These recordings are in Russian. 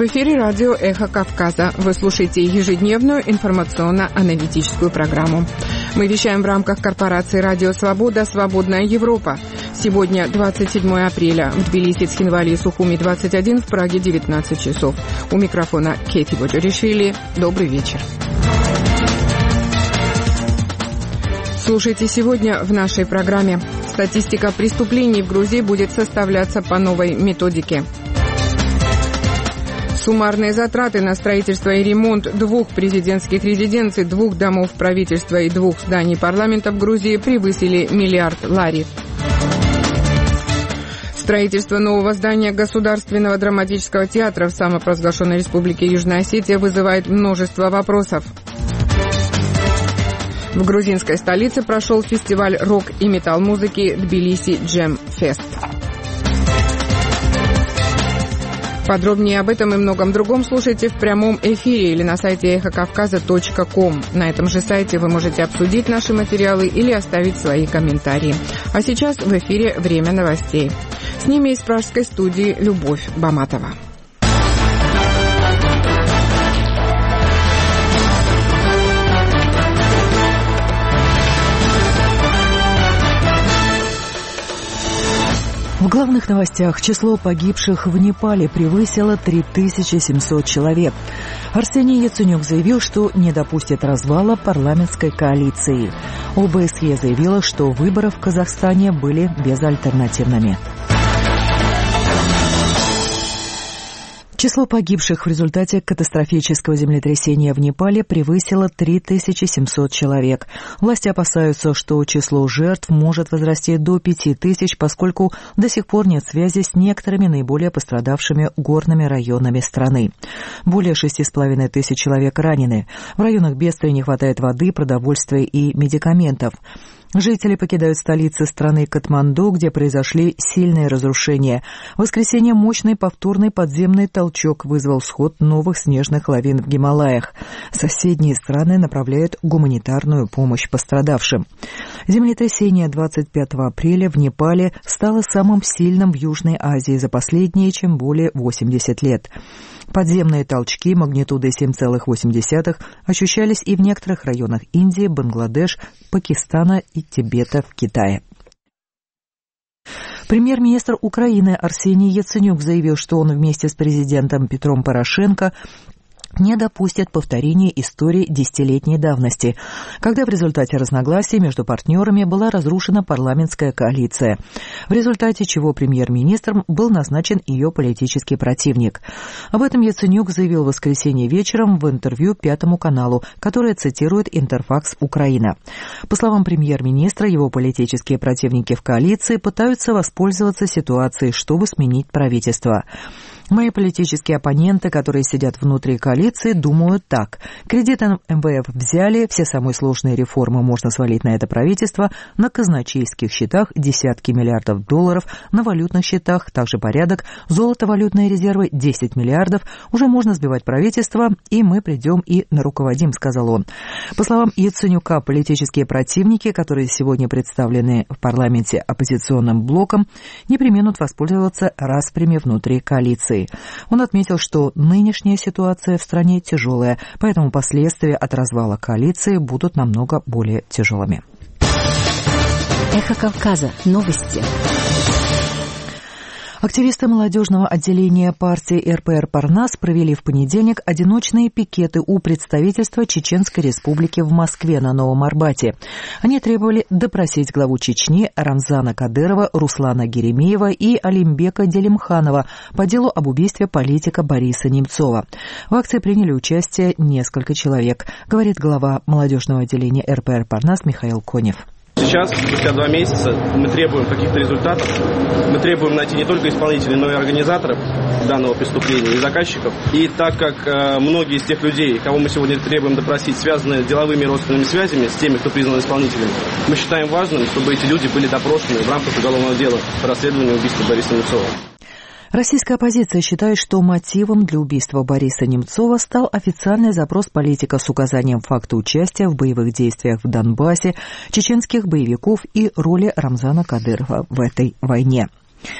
В эфире радио «Эхо Кавказа». Вы слушаете ежедневную информационно-аналитическую программу. Мы вещаем в рамках корпорации «Радио Свобода. Свободная Европа». Сегодня 27 апреля. В Тбилиси, Цхинвале и Сухуми 21, в Праге 19 часов. У микрофона Кэти Боджоришвили. Добрый вечер. Слушайте сегодня в нашей программе. Статистика преступлений в Грузии будет составляться по новой методике. Суммарные затраты на строительство и ремонт 2 президентских резиденций, 2 домов правительства и 2 зданий парламента в Грузии превысили миллиард лари. Строительство нового здания Государственного драматического театра в самопровозглашенной республике Южная Осетия вызывает множество вопросов. В грузинской столице прошел фестиваль рок- и металл-музыки Тбилиси Джем Фест. Подробнее об этом и многом другом слушайте в прямом эфире или на сайте эхокавказа.ком. На этом же сайте вы можете обсудить наши материалы или оставить свои комментарии. А сейчас в эфире «Время новостей». С ними из пражской студии Любовь Баматова. В главных новостях число погибших в Непале превысило 3700 человек. Арсений Яценюк заявил, что не допустит развала парламентской коалиции. ОБСЕ заявила, что выборы в Казахстане были безальтернативными. Число погибших в результате катастрофического землетрясения в Непале превысило 3700 человек. Власти опасаются, что число жертв может возрасти до 5000, поскольку до сих пор нет связи с некоторыми наиболее пострадавшими горными районами страны. Более 6500 человек ранены. В районах бедствия не хватает воды, продовольствия и медикаментов. Жители покидают столицы страны Катманду, где произошли сильные разрушения. В воскресенье мощный повторный подземный толчок вызвал сход новых снежных лавин в Гималаях. Соседние страны направляют гуманитарную помощь пострадавшим. Землетрясение 25 апреля в Непале стало самым сильным в Южной Азии за последние чем более 80 лет. Подземные толчки магнитудой 7,8 ощущались и в некоторых районах Индии, Бангладеш, Пакистана и Тибета в Китае. Премьер-министр Украины Арсений Яценюк заявил, что он вместе с президентом Петром Порошенко не допустят повторения истории десятилетней давности, когда в результате разногласий между партнерами была разрушена парламентская коалиция, в результате чего премьер-министром был назначен ее политический противник. Об этом Яценюк заявил в воскресенье вечером в интервью Пятому каналу, которое цитирует Интерфакс Украина. По словам премьер-министра, его политические противники в коалиции пытаются воспользоваться ситуацией, чтобы сменить правительство. Мои политические оппоненты, которые сидят внутри коалиции, думают так. Кредиты МВФ взяли, все самые сложные реформы можно свалить на это правительство, на казначейских счетах десятки миллиардов долларов, на валютных счетах также порядок, золото-валютные резервы 10 миллиардов, уже можно сбивать правительство, и мы придем и наруководим, сказал он. По словам Яценюка, политические противники, которые сегодня представлены в парламенте оппозиционным блоком, не преминут воспользоваться распрями внутри коалиции. Он отметил, что нынешняя ситуация в стране тяжелая, поэтому последствия от развала коалиции будут намного более тяжелыми. Эхо Кавказа. Новости. Активисты молодежного отделения партии РПР «Парнас» провели в понедельник одиночные пикеты у представительства Чеченской Республики в Москве на Новом Арбате. Они требовали допросить главу Чечни Рамзана Кадырова, Руслана Геремеева и Алимбека Делимханова по делу об убийстве политика Бориса Немцова. В акции приняли участие несколько человек, говорит глава молодежного отделения РПР «Парнас» Михаил Конев. Сейчас, спустя 2 месяца, мы требуем каких-то результатов. Мы требуем найти не только исполнителей, но и организаторов данного преступления и заказчиков. И так как многие из тех людей, кого мы сегодня требуем допросить, связаны с деловыми и родственными связями с теми, кто признан исполнителем, мы считаем важным, чтобы эти люди были допрошены в рамках уголовного дела по расследованию убийства Бориса Немцова. Российская оппозиция считает, что мотивом для убийства Бориса Немцова стал официальный запрос политика с указанием факта участия в боевых действиях в Донбассе, чеченских боевиков и роли Рамзана Кадырова в этой войне.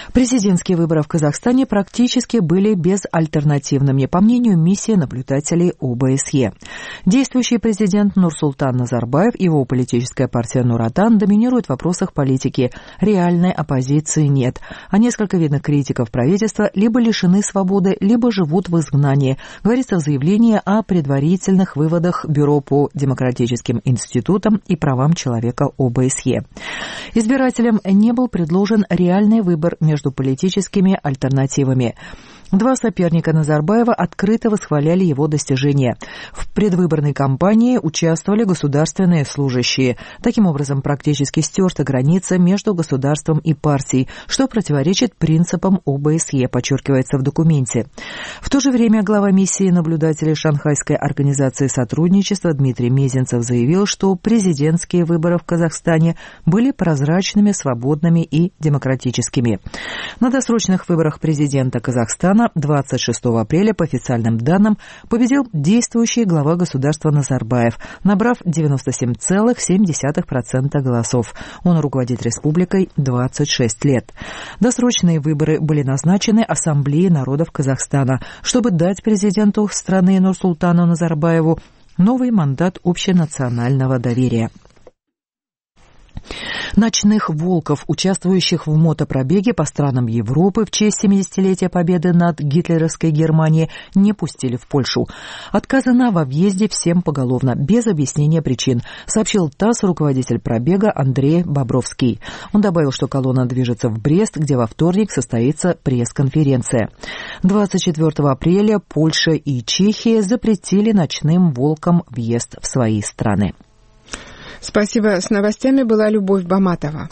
Президентские выборы в Казахстане практически были безальтернативными, по мнению миссии наблюдателей ОБСЕ. Действующий президент Нурсултан Назарбаев и его политическая партия Нур-Отан доминируют в вопросах политики. Реальной оппозиции нет. А несколько видных критиков правительства либо лишены свободы, либо живут в изгнании, говорится в заявлении о предварительных выводах Бюро по демократическим институтам и правам человека ОБСЕ. Избирателям не был предложен реальный выбор между политическими альтернативами. Два соперника Назарбаева открыто восхваляли его достижения. В предвыборной кампании участвовали государственные служащие. Таким образом, практически стерта граница между государством и партией, что противоречит принципам ОБСЕ, подчеркивается в документе. В то же время глава миссии наблюдателей Шанхайской организации сотрудничества Дмитрий Мезенцев заявил, что президентские выборы в Казахстане были прозрачными, свободными и демократическими. На досрочных выборах президента Казахстана 26 апреля, по официальным данным, победил действующий глава государства Назарбаев, набрав 97,7% голосов. Он руководит республикой 26 лет. Досрочные выборы были назначены Ассамблеей народов Казахстана, чтобы дать президенту страны Нурсултану Назарбаеву новый мандат общенационального доверия. Ночных волков, участвующих в мотопробеге по странам Европы в честь 70-летия победы над гитлеровской Германией, не пустили в Польшу. Отказано во въезде всем поголовно, без объяснения причин, сообщил ТАСС руководитель пробега Андрей Бобровский. Он добавил, что колонна движется в Брест, где во вторник состоится пресс-конференция. 24 апреля Польша и Чехия запретили ночным волкам въезд в свои страны. Спасибо. С новостями была Любовь Баматова.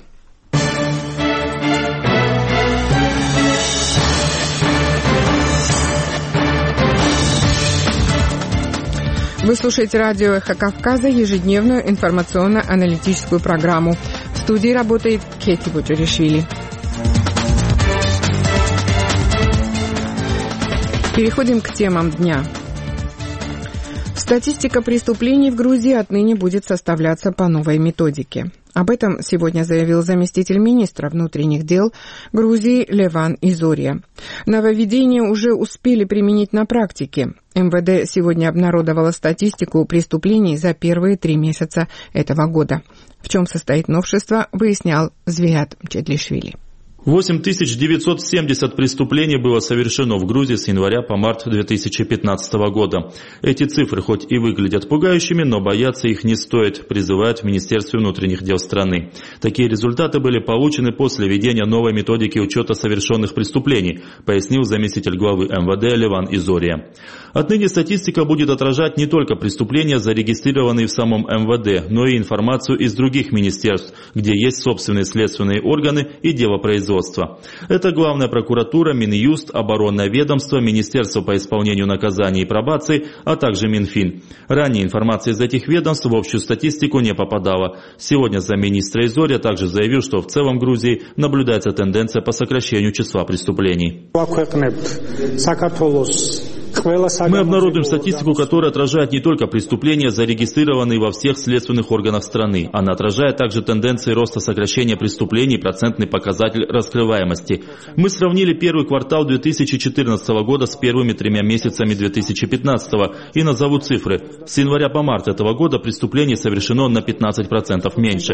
Вы слушаете радио «Эхо Кавказа», ежедневную информационно-аналитическую программу. В студии работает Кетти Буджуришвили. Переходим к темам дня. Статистика преступлений в Грузии отныне будет составляться по новой методике. Об этом сегодня заявил заместитель министра внутренних дел Грузии Леван Изория. Нововведения уже успели применить на практике. МВД сегодня обнародовало статистику преступлений за первые 3 месяца этого года. В чем состоит новшество, выяснял Звият Чедлишвили. 8970 преступлений было совершено в Грузии с января по март 2015 года. Эти цифры хоть и выглядят пугающими, но бояться их не стоит, призывают в Министерстве внутренних дел страны. Такие результаты были получены после введения новой методики учета совершенных преступлений, пояснил заместитель главы МВД Леван Изория. Отныне статистика будет отражать не только преступления, зарегистрированные в самом МВД, но и информацию из других министерств, где есть собственные следственные органы и делопроизводство. Это Главная прокуратура, Минюст, Оборонное ведомство, Министерство по исполнению наказаний и пробации, а также Минфин. Ранее информация из этих ведомств в общую статистику не попадала. Сегодня замминистра Изория также заявил, что в целом в Грузии наблюдается тенденция по сокращению числа преступлений. Мы обнародуем статистику, которая отражает не только преступления, зарегистрированные во всех следственных органах страны. Она отражает также тенденции роста сокращения преступлений и процентный показатель раскрываемости. Мы сравнили первый квартал 2014 года с первыми 3 месяцами 2015 и назову цифры. С января по март этого года преступлений совершено на 15% меньше,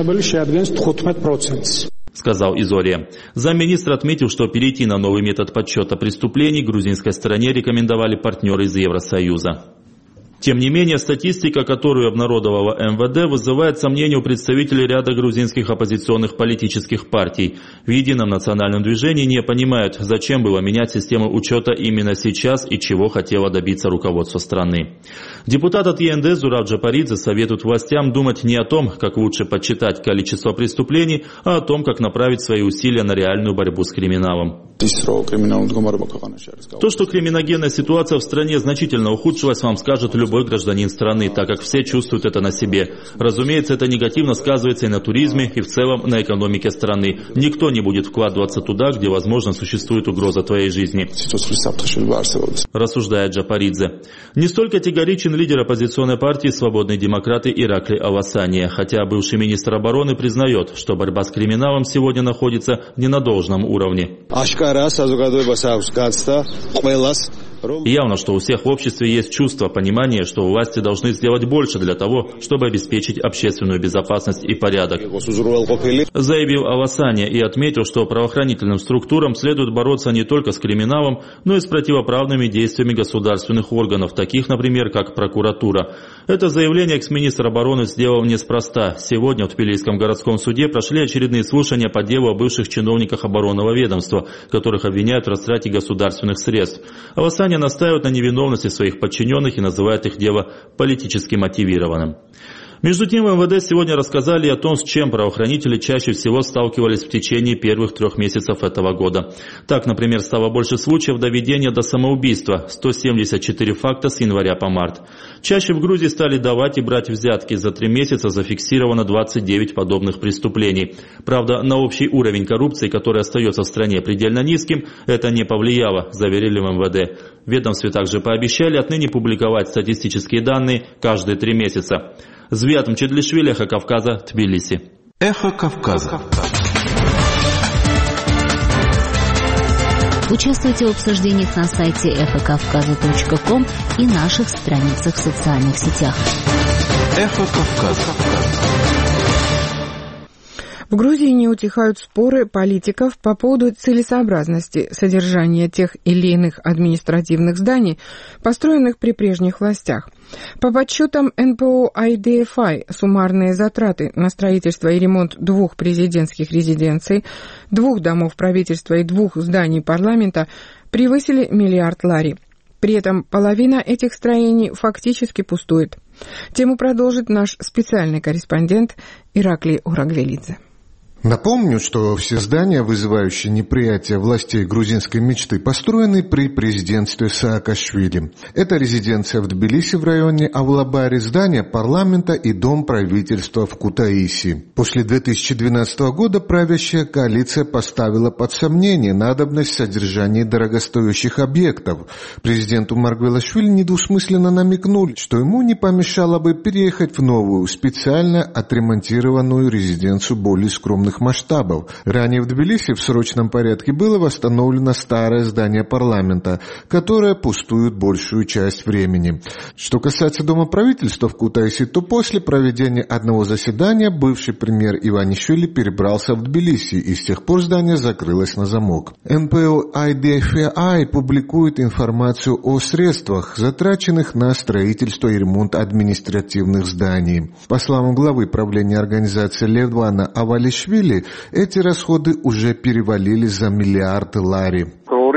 сказал Изория. Замминистра отметил, что перейти на новый метод подсчета преступлений грузинской стороне рекомендовали партнеры из Евросоюза. Тем не менее, статистика, которую обнародовала МВД, вызывает сомнения у представителей ряда грузинских оппозиционных политических партий. В Едином национальном движении не понимают, зачем было менять систему учета именно сейчас и чего хотело добиться руководство страны. Депутат от ЕНД Зураб Джапаридзе советует властям думать не о том, как лучше подсчитать количество преступлений, а о том, как направить свои усилия на реальную борьбу с криминалом. То, что криминогенная ситуация в стране значительно ухудшилась, вам скажет любой гражданин страны, так как все чувствуют это на себе. Разумеется, это негативно сказывается и на туризме, и в целом на экономике страны. Никто не будет вкладываться туда, где, возможно, существует угроза твоей жизни, рассуждает Джапаридзе. Не столь категоричен лидер оппозиционной партии «Свободные демократы» Иракли Авасания, хотя бывший министр обороны признает, что борьба с криминалом сегодня находится не на должном уровне. Явно, что у всех в обществе есть чувство, понимание, что власти должны сделать больше для того, чтобы обеспечить общественную безопасность и порядок, заявил Авасания и отметил, что правоохранительным структурам следует бороться не только с криминалом, но и с противоправными действиями государственных органов, таких, например, как прокуратура. Это заявление экс-министр обороны сделал неспроста. Сегодня в Тбилисском городском суде прошли очередные слушания по делу о бывших чиновниках оборонного ведомства, которых обвиняют в растрате государственных средств. Авасания настаивают на невиновности своих подчиненных и называют их дело политически мотивированным. Между тем, в МВД сегодня рассказали о том, с чем правоохранители чаще всего сталкивались в течение первых 3 месяцев этого года. Так, например, стало больше случаев доведения до самоубийства – 174 факта с января по март. Чаще в Грузии стали давать и брать взятки. За 3 месяца зафиксировано 29 подобных преступлений. Правда, на общий уровень коррупции, который остается в стране предельно низким, это не повлияло, заверили в МВД. В ведомстве также пообещали отныне публиковать статистические данные каждые 3 месяца. Звиат Мчедлишвили, Эхо Кавказа, Тбилиси. Эхо Кавказа. Участвуйте в обсуждениях на сайте эхокавказа.ком и наших страницах в социальных сетях. Эхо Кавказа. В Грузии не утихают споры политиков по поводу целесообразности содержания тех или иных административных зданий, построенных при прежних властях. По подсчетам НПО IDFI, суммарные затраты на строительство и ремонт 2 президентских резиденций, 2 домов правительства и 2 зданий парламента превысили миллиард лари. При этом половина этих строений фактически пустует. Тему продолжит наш специальный корреспондент Ираклий Урагвелидзе. Напомню, что все здания, вызывающие неприятие властей грузинской мечты, построены при президентстве Саакашвили. Это резиденция в Тбилиси в районе Авлабари, здание парламента и дом правительства в Кутаиси. После 2012 года правящая коалиция поставила под сомнение надобность содержания дорогостоящих объектов. Президенту Маргвелашвили недвусмысленно намекнули, что ему не помешало бы переехать в новую, специально отремонтированную резиденцию более скромных масштабов. Ранее в Тбилиси в срочном порядке было восстановлено старое здание парламента, которое пустует большую часть времени. Что касается Дома правительства в Кутаиси, то после проведения одного заседания бывший премьер Иванишвили перебрался в Тбилиси, и с тех пор здание закрылось на замок. НПО IDFI публикует информацию о средствах, затраченных на строительство и ремонт административных зданий. По словам главы правления организации Левана Авалишвили, эти расходы уже перевалили за миллиард лари.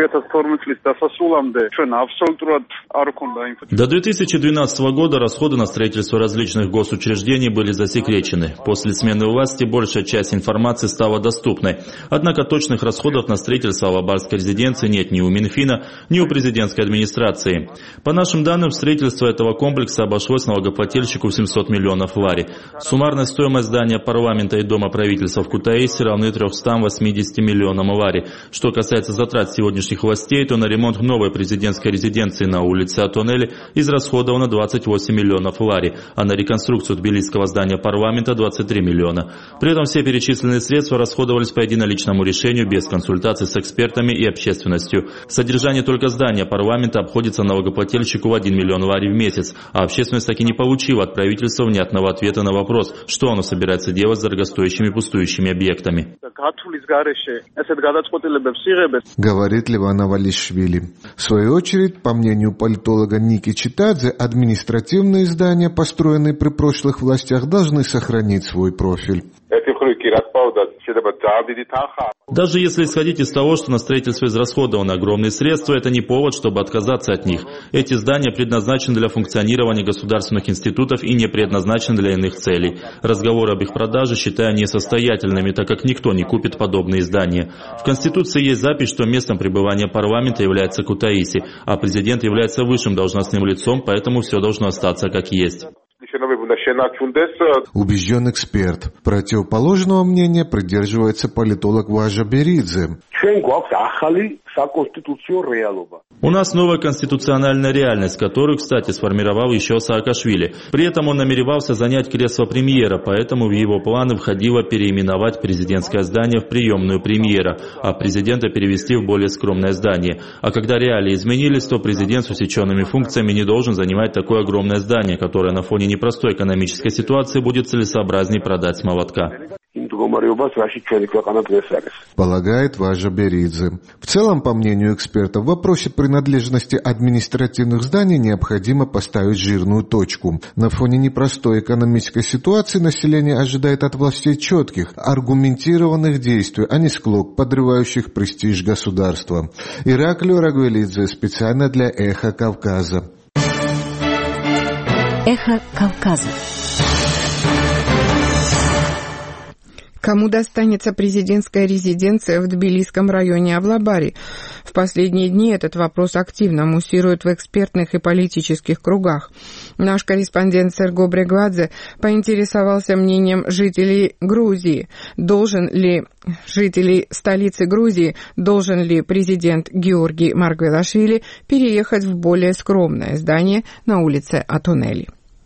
До 2012 года расходы на строительство различных госучреждений были засекречены. После смены власти большая часть информации стала доступной. Однако точных расходов на строительство Алабарской резиденции нет ни у Минфина, ни у президентской администрации. По нашим данным, строительство этого комплекса обошлось налогоплательщику в 700 миллионов лари. Суммарная стоимость здания парламента и дома правительства в Кутаиси равны 380 миллионам лари. Что касается затрат сегодняшних властей, то на ремонт новой президентской резиденции на улице Атонели израсходовано 28 миллионов лари, а на реконструкцию тбилисского здания парламента 23 миллиона. При этом все перечисленные средства расходовались по единоличному решению без консультаций с экспертами и общественностью. Содержание только здания парламента обходится налогоплательщику в 1 миллион лари в месяц, а общественность так и не получила от правительства внятного ответа на вопрос, что оно собирается делать с дорогостоящими пустующими объектами. Говорит Леван Имавалишвили. В свою очередь, по мнению политолога Ники Читадзе, административные здания, построенные при прошлых властях, должны сохранить свой профиль. Даже если исходить из того, что на строительство израсходованы огромные средства, это не повод, чтобы отказаться от них. Эти здания предназначены для функционирования государственных институтов и не предназначены для иных целей. Разговоры об их продаже считаю несостоятельными, так как никто не купит подобные здания. В Конституции есть запись, что местом пребывания парламента является Кутаиси, а президент является высшим должностным лицом, поэтому все должно остаться как есть. Убежден эксперт. Противоположного мнения придерживается политолог Важа Беридзе. У нас новая конституциональная реальность, которую, кстати, сформировал еще Саакашвили. При этом он намеревался занять кресло премьера, поэтому в его планы входило переименовать президентское здание в приемную премьера, а президента перевести в более скромное здание. А когда реалии изменились, то президент с усеченными функциями не должен занимать такое огромное здание, которое на фоне непростой экономической ситуации будет целесообразнее продать с молотка. Полагает Важа Беридзе. В целом, по мнению экспертов, в вопросе принадлежности административных зданий необходимо поставить жирную точку. На фоне непростой экономической ситуации население ожидает от властей четких, аргументированных действий, а не склок, подрывающих престиж государства. Ираклио Рагвелидзе специально для «Эхо Кавказа». Эхо Кавказа. Кому достанется президентская резиденция в Тбилисском районе Авлабари? В последние дни этот вопрос активно муссирует в экспертных и политических кругах. Наш корреспондент Серго Брегвадзе поинтересовался мнением жителей Грузии. Жителей столицы Грузии, должен ли президент Георгий Маргвелашвили переехать в более скромное здание на улице Атонели?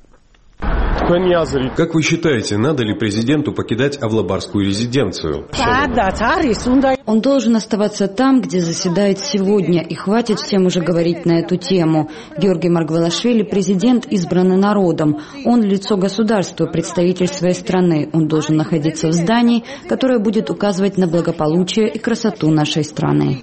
Как вы считаете, надо ли президенту покидать Авлабарскую резиденцию? Он должен оставаться там, где заседает сегодня, и хватит всем уже говорить на эту тему. Георгий Маргвелашвили – президент, избранный народом. Он лицо государства, представитель своей страны. Он должен находиться в здании, которое будет указывать на благополучие и красоту нашей страны.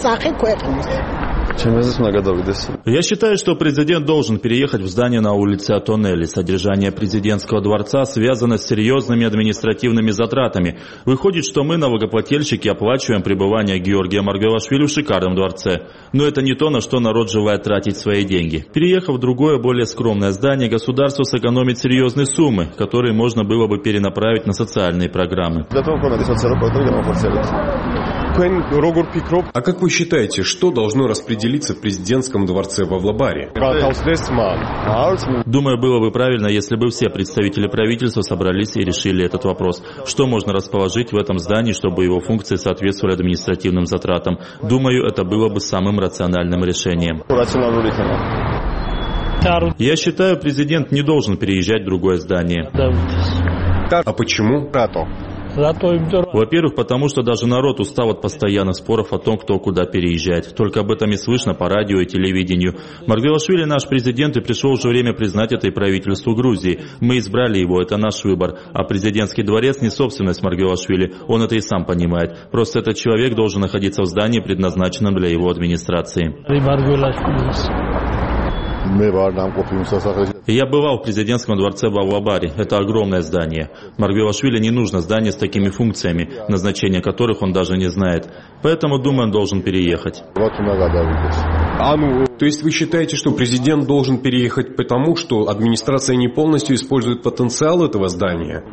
Я считаю, что президент должен переехать в здание на улице Атонели. Содержание президентского дворца связано с серьезными административными затратами. Выходит, что мы, налогоплательщики, оплачиваем пребывание Георгия Маргвелашвили в шикарном дворце. Но это не то, на что народ желает тратить свои деньги. Переехав в другое, более скромное здание, государство сэкономит серьезные суммы, которые можно было бы перенаправить на социальные программы. А как вы считаете, что должно распределиться в президентском дворце в Авлабаре? Думаю, было бы правильно, если бы все представители правительства собрались и решили этот вопрос. Что можно расположить в этом здании, чтобы его функции соответствовали административным затратам? Думаю, это было бы самым рациональным решением. Я считаю, президент не должен переезжать в другое здание. А почему? Во-первых, потому что даже народ устал от постоянных споров о том, кто куда переезжает. Только об этом и слышно по радио и телевидению. Маргвелашвили наш президент, и пришло уже время признать это и правительству Грузии. Мы избрали его, это наш выбор. А президентский дворец не собственность Маргвелашвили, он это и сам понимает. Просто этот человек должен находиться в здании, предназначенном для его администрации. Я бывал в президентском дворце в Авлабаре. Это огромное здание. Маргвелашвили не нужно здание с такими функциями, назначение которых он даже не знает. Поэтому, думаю, он должен переехать. То есть вы считаете, что президент должен переехать потому, что администрация не полностью использует потенциал этого здания?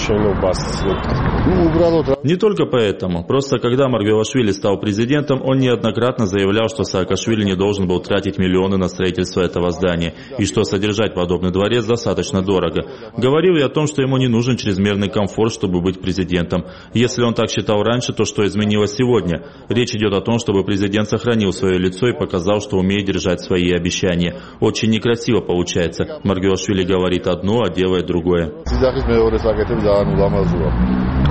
Не только поэтому. Просто когда Маргвелашвили стал президентом, он неоднократно заявлял, что Саакашвили не должен был тратить миллионы на строительство этого здания, и что содержать подобный дворец достаточно дорого. Говорил и о том, что ему не нужен чрезмерный комфорт, чтобы быть президентом. Если он так считал раньше, то что изменилось сегодня? Речь идет о том, чтобы президент сохранил свое лицо и показал, что умеет держать свои обещания. Очень некрасиво получается. Маргвелашвили говорит одно, а делает другое.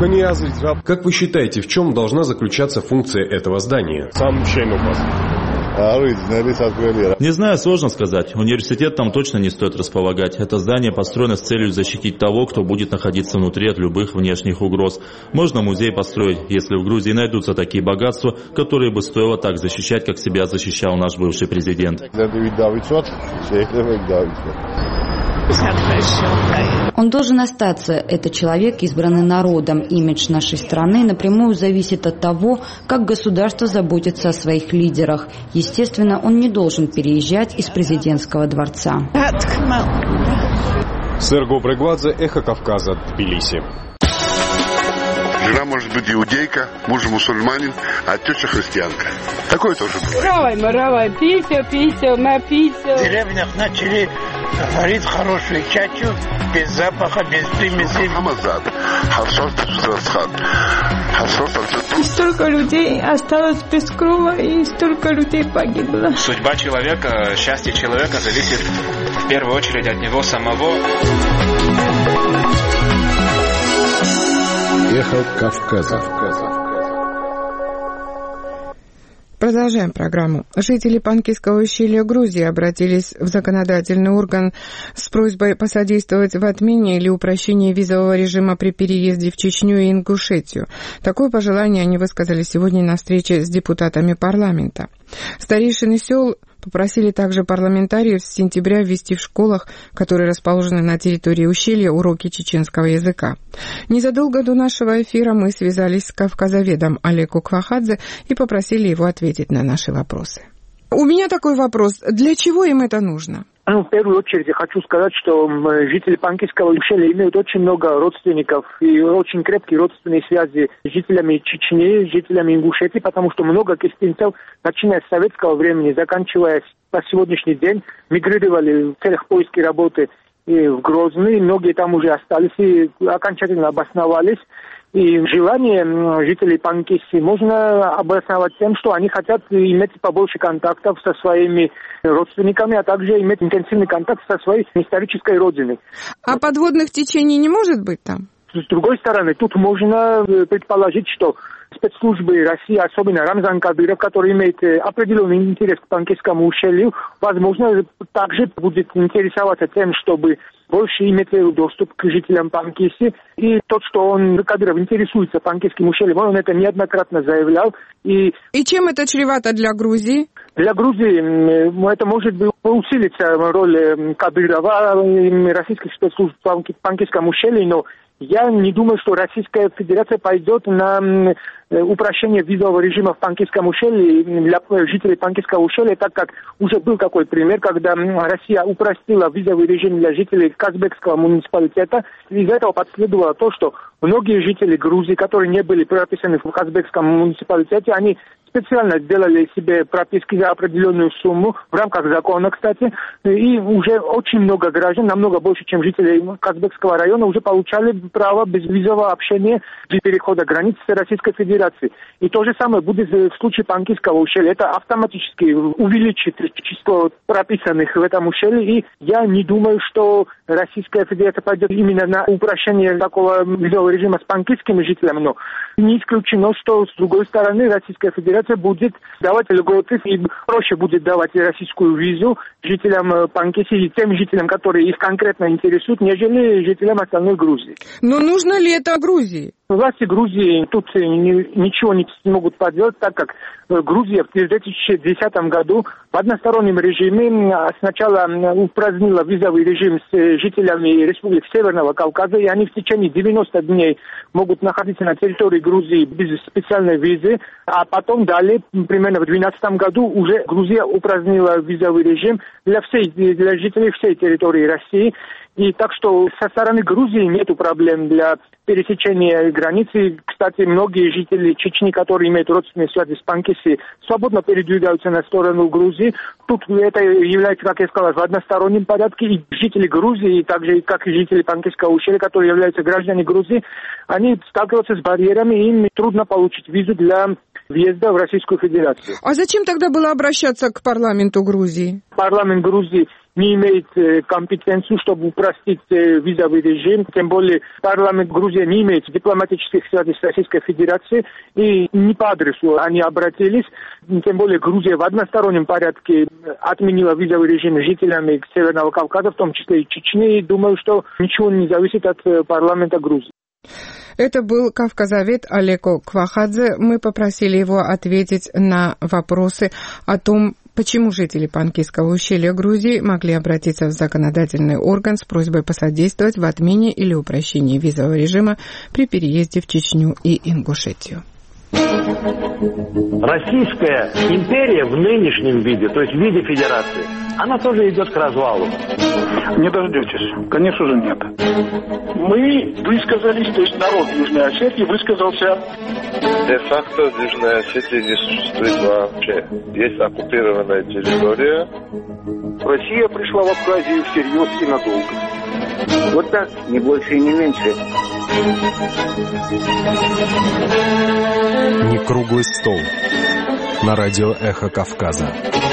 Как вы считаете, в чем должна заключаться функция этого здания? Не знаю, сложно сказать. Университет там точно не стоит располагать. Это здание построено с целью защитить того, кто будет находиться внутри от любых внешних угроз. Можно музей построить, если в Грузии найдутся такие богатства, которые бы стоило так защищать, как себя защищал наш бывший президент. Он должен остаться. Это человек, избранный народом. Имидж нашей страны напрямую зависит от того, как государство заботится о своих лидерах. Естественно, он не должен переезжать из президентского дворца. Серго Брегвадзе, Эхо Кавказа, Тбилиси. Жена может быть иудейка, муж мусульманин, а теща христианка. Такое тоже бывает. Равай, писю, написю. В деревнях начали варить хорошую чачу, без запаха, без примеси. И столько людей осталось без крова, и столько людей погибло. Судьба человека, счастье человека зависит в первую очередь от него самого. Эхо Кавказа. Продолжаем программу. Жители Панкисского ущелья Грузии обратились в законодательный орган с просьбой посодействовать в отмене или упрощении визового режима при переезде в Чечню и Ингушетию. Такое пожелание они высказали сегодня на встрече с депутатами парламента. Старейшины сел попросили также парламентариев с сентября ввести в школах, которые расположены на территории ущелья, уроки чеченского языка. Незадолго до нашего эфира мы связались с кавказоведом Олеку Квахадзе и попросили его ответить на наши вопросы. У меня такой вопрос. Для чего им это нужно? В первую очередь я хочу сказать, что жители Панкисского ущелья имеют очень много родственников и очень крепкие родственные связи с жителями Чечни, с жителями Ингушетии, потому что много кестинцев, начиная с советского времени, заканчивая по сегодняшний день, мигрировали в целях поиска работы и в Грозный. Многие там уже остались и окончательно обосновались. И желание жителей Панкисси можно обосновать тем, что они хотят иметь побольше контактов со своими родственниками, а также иметь интенсивный контакт со своей исторической родиной. А подводных течений не может быть там? С другой стороны, тут можно предположить, что спецслужбы России, особенно Рамзан Кадыров, который имеет определенный интерес к Панкисскому ущелью, возможно, также будет интересоваться тем, чтобы больше иметь доступ к жителям Панкисси. И тот, что Кадыров интересуется Панкисским ущельем, он это неоднократно заявлял. И чем это чревато для Грузии? Для Грузии это может усилиться роль Кадырова и российских спецслужб в Панкисском ущелье, но я не думаю, что Российская Федерация пойдет на упрощение визового режима в Панкисском ущелье для жителей Панкисского ущелья, так как уже был такой пример, когда Россия упростила визовый режим для жителей Казбекского муниципалитета. Из этого последовало то, что многие жители Грузии, которые не были прописаны в Казбекском муниципалитете, они специально сделали себе прописки за определенную сумму, в рамках закона, кстати, и уже очень много граждан, намного больше, чем жителей Казбекского района, уже получали право безвизового общения для перехода границ с Российской Федерацией. И то же самое будет в случае Панкисского ущелья. Это автоматически увеличит число прописанных в этом ущелье, и я не думаю, что Российская Федерация пойдет именно на упрощение такого визового режима с панкисскими жителями, но не исключено, что с другой стороны Российская Федерация будет давать льготы и проще будет давать российскую визу жителям Панкисси и тем жителям, которые их конкретно интересуют, нежели жителям остальной Грузии. Но нужно ли это Грузии? Власти Грузии тут ничего не могут поделать, так как Грузия в 2010 году в одностороннем режиме сначала упразднила визовый режим с жителями республик Северного Кавказа, и они в течение 90 дней могут находиться на территории Грузии без специальной визы, а потом далее, примерно в 2012 году, уже Грузия упразднила визовый режим для жителей всей территории России. И так что со стороны Грузии нет проблем для пересечения границы. Кстати, многие жители Чечни, которые имеют родственные связи с Панкисси, свободно передвигаются на сторону Грузии. Тут это является, как я сказал, в одностороннем порядке. И жители Грузии, так же как и жители Панкисского ущелья, которые являются гражданами Грузии, они сталкиваются с барьерами, и им трудно получить визу для въезда в Российскую Федерацию. А зачем тогда было обращаться к парламенту Грузии? Парламент Грузии не имеет компетенцию, чтобы упростить визовый режим. Тем более парламент Грузии не имеет дипломатических связей с Российской Федерацией, и не по адресу они обратились. Тем более Грузия в одностороннем порядке отменила визовый режим жителям Северного Кавказа, в том числе и Чечни, и думаю, что ничего не зависит от парламента Грузии. Это был кавказовед Алеко Квахадзе. Мы попросили его ответить на вопросы о том, почему жители Панкисского ущелья Грузии могли обратиться в законодательный орган с просьбой посодействовать в отмене или упрощении визового режима при переезде в Чечню и Ингушетию. Российская империя в нынешнем виде, то есть в виде федерации, она тоже идет к развалу. Не дождетесь. Конечно же, нет. Мы высказались, то есть народ Южной Осетии высказался. Де-факто в Южной Осетии не существует вообще. Есть оккупированная территория. Россия пришла в Абхазию всерьез и надолго. Вот так, не больше и не меньше. Не круглый стол. На радио «Эхо Кавказа».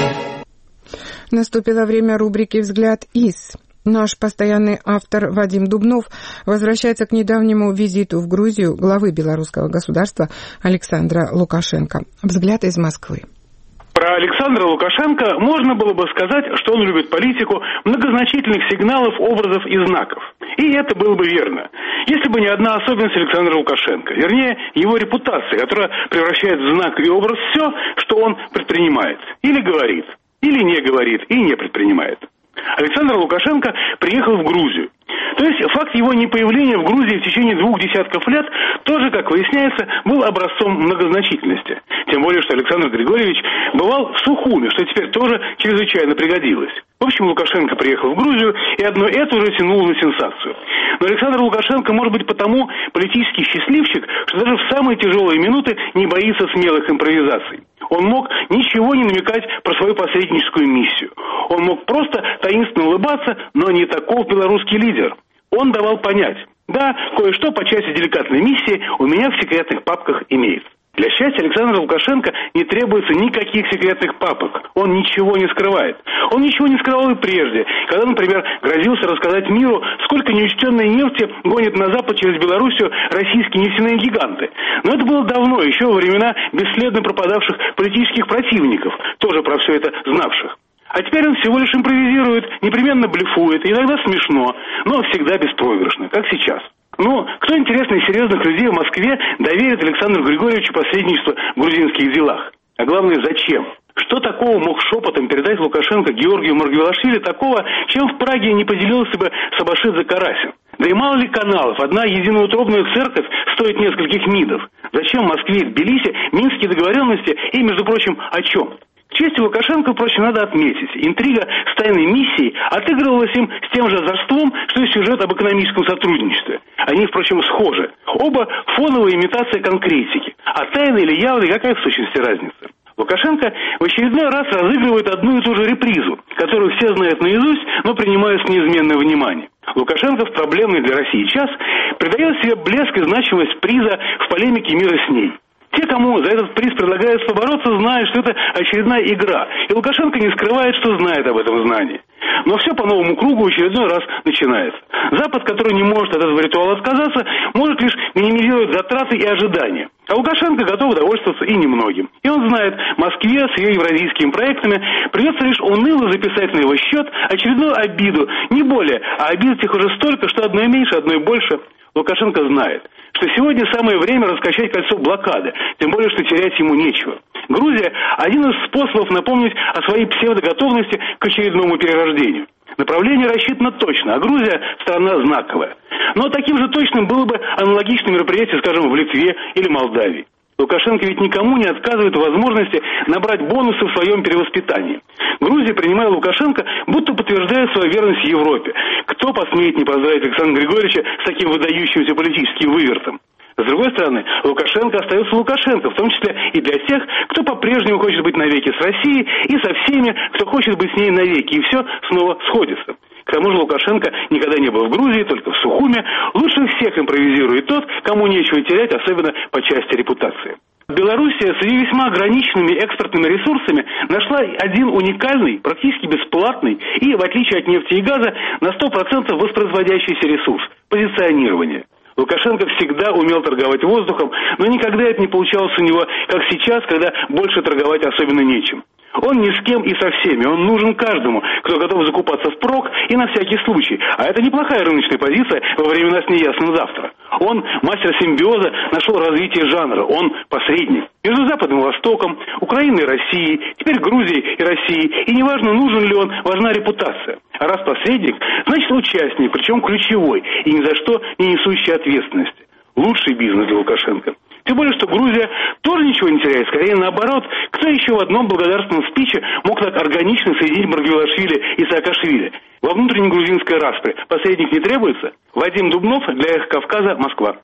Наступило время рубрики «Взгляд из». Наш постоянный автор Вадим Дубнов возвращается к недавнему визиту в Грузию главы белорусского государства Александра Лукашенко. Взгляд из Москвы. Про Александра Лукашенко можно было бы сказать, что он любит политику многозначительных сигналов, образов и знаков. И это было бы верно, если бы не одна особенность Александра Лукашенко. Вернее, его репутация, которая превращает в знак и образ все, что он предпринимает. Или говорит, или не говорит, и не предпринимает. Александр Лукашенко приехал в Грузию. То есть факт его непоявления в Грузии в течение 2 десятков лет тоже, как выясняется, был образцом многозначительности. Тем более, что Александр Григорьевич бывал в Сухуми, что теперь тоже чрезвычайно пригодилось. В общем, Лукашенко приехал в Грузию, и одно это уже тянуло на сенсацию. Но Александр Лукашенко может быть потому политический счастливчик, что даже в самые тяжелые минуты не боится смелых импровизаций. Он мог ничего не намекать про свою посредническую миссию. Он мог просто таинственно улыбаться, но не таков белорусский лидер. Он давал понять: да, кое-что по части деликатной миссии у меня в секретных папках имеется. Для счастья Александра Лукашенко не требуется никаких секретных папок. Он ничего не скрывает. Он ничего не скрывал и прежде, когда, например, грозился рассказать миру, сколько неучтенной нефти гонят на Запад через Белоруссию российские нефтяные гиганты. Но это было давно, еще во времена бесследно пропадавших политических противников, тоже про все это знавших. А теперь он всего лишь импровизирует, непременно блефует, иногда смешно, но всегда беспроигрышно, как сейчас. Ну, кто, интересно, из серьезных людей в Москве доверит Александру Григорьевичу посредничество в грузинских делах? А главное, зачем? Что такого мог шепотом передать Лукашенко Георгию Маргвелашвили такого, чем в Праге не поделился бы Сабашидзе Карасин? Да и мало ли каналов, одна единоутробная церковь стоит нескольких МИДов. Зачем Москве и Тбилиси минские договоренности и, между прочим, о чем? К чести Лукашенко, впрочем, надо отметить, интрига с тайной миссией отыгрывалась им с тем же озорством, что и сюжет об экономическом сотрудничестве. Они, впрочем, схожи. Оба фоновая имитация конкретики. А тайна или явная, какая в сущности разница? Лукашенко в очередной раз разыгрывает одну и ту же репризу, которую все знают наизусть, но принимают с неизменным вниманием. Лукашенко в проблемный для России час придает себе блеск и значимость приза в полемике мира с ней. Те, кому за этот приз предлагается побороться, знают, что это очередная игра. И Лукашенко не скрывает, что знает об этом знании. Но все по новому кругу в очередной раз начинается. Запад, который не может от этого ритуала отказаться, может лишь минимизировать затраты и ожидания. А Лукашенко готов довольствоваться и немногим. И он знает, Москве с ее евразийскими проектами придется лишь уныло записать на его счет очередную обиду. Не более, а обид их уже столько, что одной меньше, одной больше. Лукашенко знает, что сегодня самое время раскачать кольцо блокады, тем более, что терять ему нечего. Грузия – один из способов напомнить о своей псевдоготовности к очередному перерождению. Направление рассчитано точно, а Грузия – страна знаковая. Но таким же точным было бы аналогичное мероприятие, скажем, в Литве или Молдавии. Лукашенко ведь никому не отказывает в возможности набрать бонусы в своем перевоспитании. Грузия, принимая Лукашенко, будто подтверждает свою верность Европе. Кто посмеет не поздравить Александра Григорьевича с таким выдающимся политическим вывертом? С другой стороны, Лукашенко остается Лукашенко, в том числе и для тех, кто по-прежнему хочет быть навеки с Россией, и со всеми, кто хочет быть с ней навеки, и все снова сходится. К тому же Лукашенко никогда не был в Грузии, только в Сухуме. Лучше всех импровизирует тот, кому нечего терять, особенно по части репутации. Белоруссия с ее весьма ограниченными экспортными ресурсами нашла один уникальный, практически бесплатный и, в отличие от нефти и газа, на 100% воспроизводящийся ресурс – позиционирование. Лукашенко всегда умел торговать воздухом, но никогда это не получалось у него, как сейчас, когда больше торговать особенно нечем. Он ни с кем и со всеми, он нужен каждому, кто готов закупаться впрок и на всякий случай. А это неплохая рыночная позиция во времена с неясным завтра. Он мастер симбиоза, нашел развитие жанра, он посредник между Западом и Востоком, Украиной и Россией, теперь Грузией и Россией. И неважно, нужен ли он, важна репутация. А раз посредник, значит участник, причем ключевой, и ни за что не несущий ответственности. Лучший бизнес для Лукашенко. Тем более, что Грузия тоже ничего не теряет. Скорее наоборот, кто еще в одном благодарственном спиче мог так органично соединить Маргвелашвили и Саакашвили? Во внутренней грузинской распре посредник не требуется? Вадим Дубнов для «Эхо Кавказа», Москва.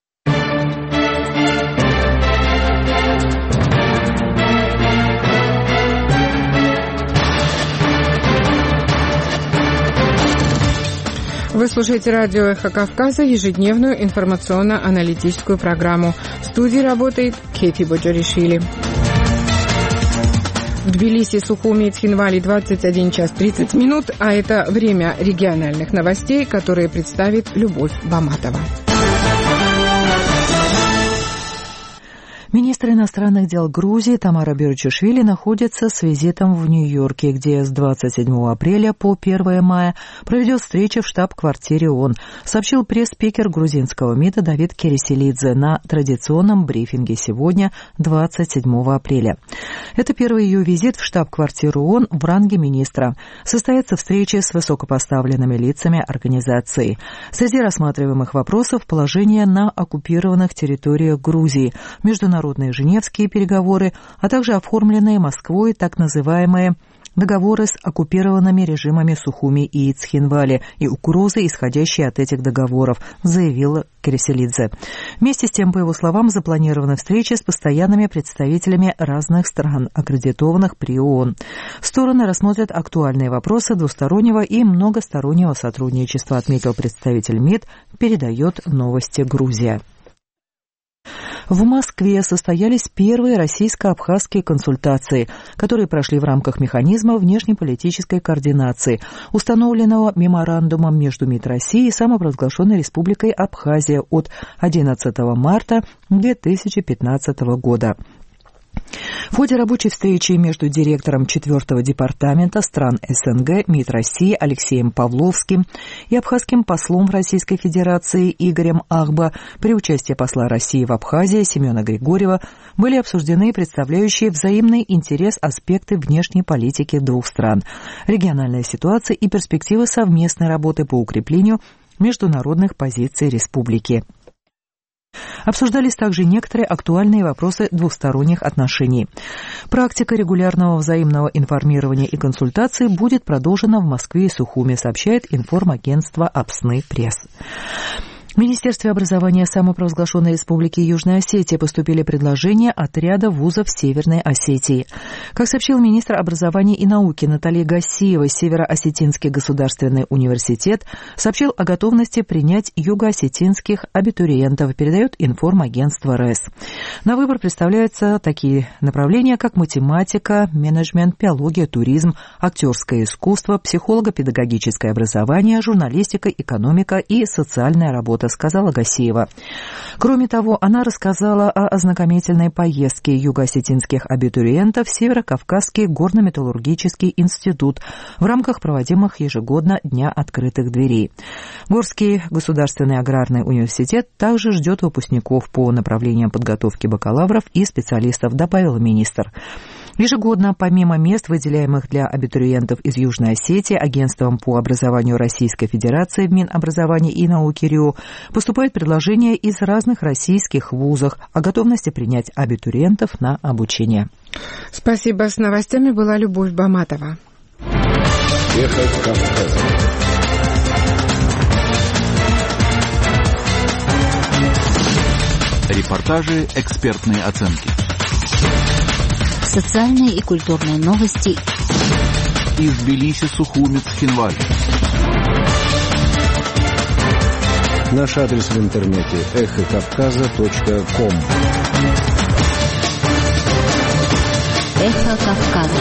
Вы слушаете радио «Эхо Кавказа», ежедневную информационно-аналитическую программу. В студии работает Кэти Боджоришвили. В Тбилиси, Сухуми и Цхинвали 21 час 30 минут, а это время региональных новостей, которые представит Любовь Баматова. Министр иностранных дел Грузии Тамара Берчишвили находится с визитом в Нью-Йорке, где с 27 апреля по 1 мая проведет встречу в штаб-квартире ООН, сообщил пресс-спикер грузинского МИДа Давид Кереселидзе на традиционном брифинге сегодня, 27 апреля. Это первый ее визит в штаб-квартиру ООН в ранге министра. Состоится встреча с высокопоставленными лицами организации. Среди рассматриваемых вопросов положение на оккупированных территориях Грузии, международные женевские переговоры, а также оформленные Москвой так называемые договоры с оккупированными режимами Сухуми и Цхинвали и угрозы, исходящие от этих договоров, заявил Кереселидзе. Вместе с тем, по его словам, запланированы встречи с постоянными представителями разных стран, аккредитованных при ООН. Стороны рассмотрят актуальные вопросы двустороннего и многостороннего сотрудничества, отметил представитель МИД, передает новости Грузия. В Москве состоялись первые российско-абхазские консультации, которые прошли в рамках механизма внешнеполитической координации, установленного меморандумом между МИД России и самопровозглашенной Республикой Абхазия от 11 марта 2015 года. В ходе рабочей встречи между директором 4-го департамента стран СНГ МИД России Алексеем Павловским и абхазским послом в Российской Федерации Игорем Ахба при участии посла России в Абхазии Семена Григорьева были обсуждены представляющие взаимный интерес аспекты внешней политики двух стран, региональная ситуация и перспективы совместной работы по укреплению международных позиций республики. Обсуждались также некоторые актуальные вопросы двусторонних отношений. Практика регулярного взаимного информирования и консультаций будет продолжена в Москве и Сухуми, сообщает информагентство «Апсны Пресс». В Министерстве образования самопровозглашенной Республики Южная Осетия поступили предложения от ряда вузов Северной Осетии. Как сообщил министр образования и науки Наталья Гассиева, Северо-Осетинский государственный университет сообщил о готовности принять юго-осетинских абитуриентов, передает информагентство РЭС. На выбор представляются такие направления, как математика, менеджмент, биология, туризм, актерское искусство, психолого-педагогическое образование, журналистика, экономика и социальная работа, сказала Гассиева. Кроме того, она рассказала о ознакомительной поездке юго-осетинских абитуриентов в Северо-Кавказский горно-металлургический институт в рамках проводимых ежегодно Дня открытых дверей. Горский государственный аграрный университет также ждет выпускников по направлениям подготовки бакалавров и специалистов, добавил министр. Ежегодно, помимо мест, выделяемых для абитуриентов из Южной Осетии Агентством по образованию Российской Федерации в Минобразования и науки РИО, поступают предложения из разных российских вузов о готовности принять абитуриентов на обучение. Спасибо. С новостями была Любовь Баматова. Эхо Кавказа. Репортажи, экспертные оценки. Социальные и культурные новости из Тбилиси, Сухуми, Цхинвали. Наш адрес в интернете – эхокавказа.ком. Эхо Кавказа.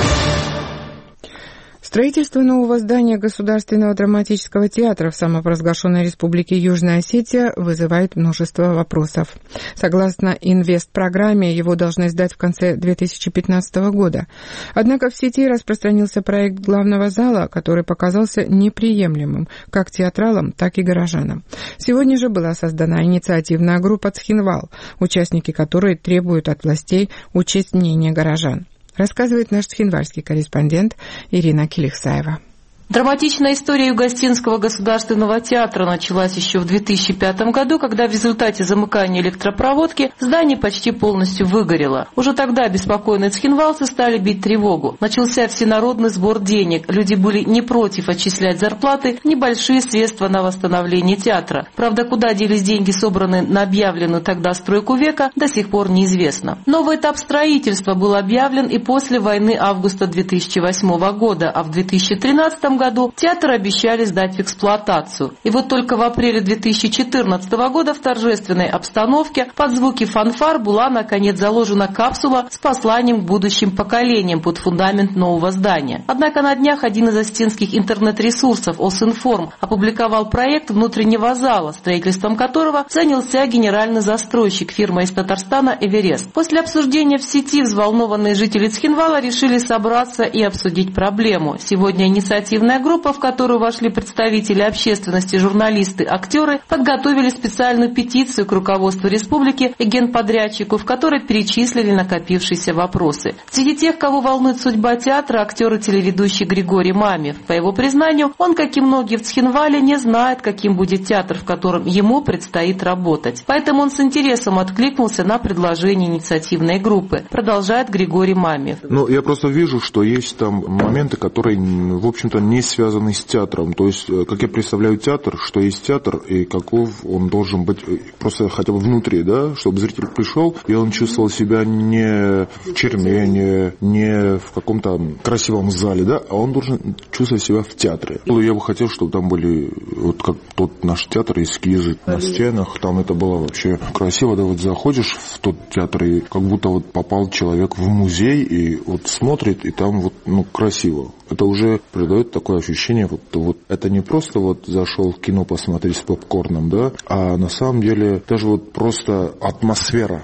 Строительство нового здания Государственного драматического театра в самопровозглашенной республике Южная Осетия вызывает множество вопросов. Согласно инвестпрограмме, его должны сдать в конце 2015 года. Однако в сети распространился проект главного зала, который показался неприемлемым как театралам, так и горожанам. Сегодня же была создана инициативная группа «Цхинвал», участники которой требуют от властей учесть мнение горожан. Рассказывает наш цхинвальский корреспондент Ирина Килихсаева. Драматичная история Юго-Осетинского государственного театра началась еще в 2005 году, когда в результате замыкания электропроводки здание почти полностью выгорело. Уже тогда беспокойные цхинвалцы стали бить тревогу. Начался всенародный сбор денег. Люди были не против отчислять зарплаты, небольшие средства на восстановление театра. Правда, куда делись деньги, собранные на объявленную тогда стройку века, до сих пор неизвестно. Новый этап строительства был объявлен и после войны августа 2008 года, а в 2013 году театр обещали сдать в эксплуатацию. И вот только в апреле 2014 года в торжественной обстановке под звуки фанфар была наконец заложена капсула с посланием к будущим поколениям под фундамент нового здания. Однако на днях один из осетинских интернет-ресурсов Осинформ опубликовал проект внутреннего зала, строительством которого занялся генеральный застройщик фирмы из Татарстана «Эверест». После обсуждения в сети взволнованные жители Цхинвала решили собраться и обсудить проблему. Сегодня инициативная группа, в которую вошли представители общественности, журналисты, актеры, подготовили специальную петицию к руководству республики и генподрядчику, в которой перечислили накопившиеся вопросы. Среди тех, кого волнует судьба театра, актер и телеведущий Григорий Мамев. По его признанию, он, как и многие в Цхинвале, не знает, каким будет театр, в котором ему предстоит работать. Поэтому он с интересом откликнулся на предложение инициативной группы. Продолжает Григорий Мамев. Я просто вижу, что есть там моменты, которые, в общем-то, не связанный с театром. То есть, как я представляю театр, что есть театр и каков он должен быть просто хотя бы внутри, да, чтобы зритель пришел, и он чувствовал себя не в чермене, не в каком-то красивом зале, да, а он должен чувствовать себя в театре. Я бы хотел, чтобы там были, вот как тот наш театр, эскизы на стенах, там это было вообще красиво, да, вот заходишь в тот театр и как будто вот попал человек в музей и вот смотрит, и там вот, красиво. Это уже придает такое ощущение, вот это не просто вот зашел в кино посмотреть с попкорном, да, а на самом деле даже вот просто атмосфера.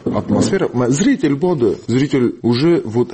Зритель уже вот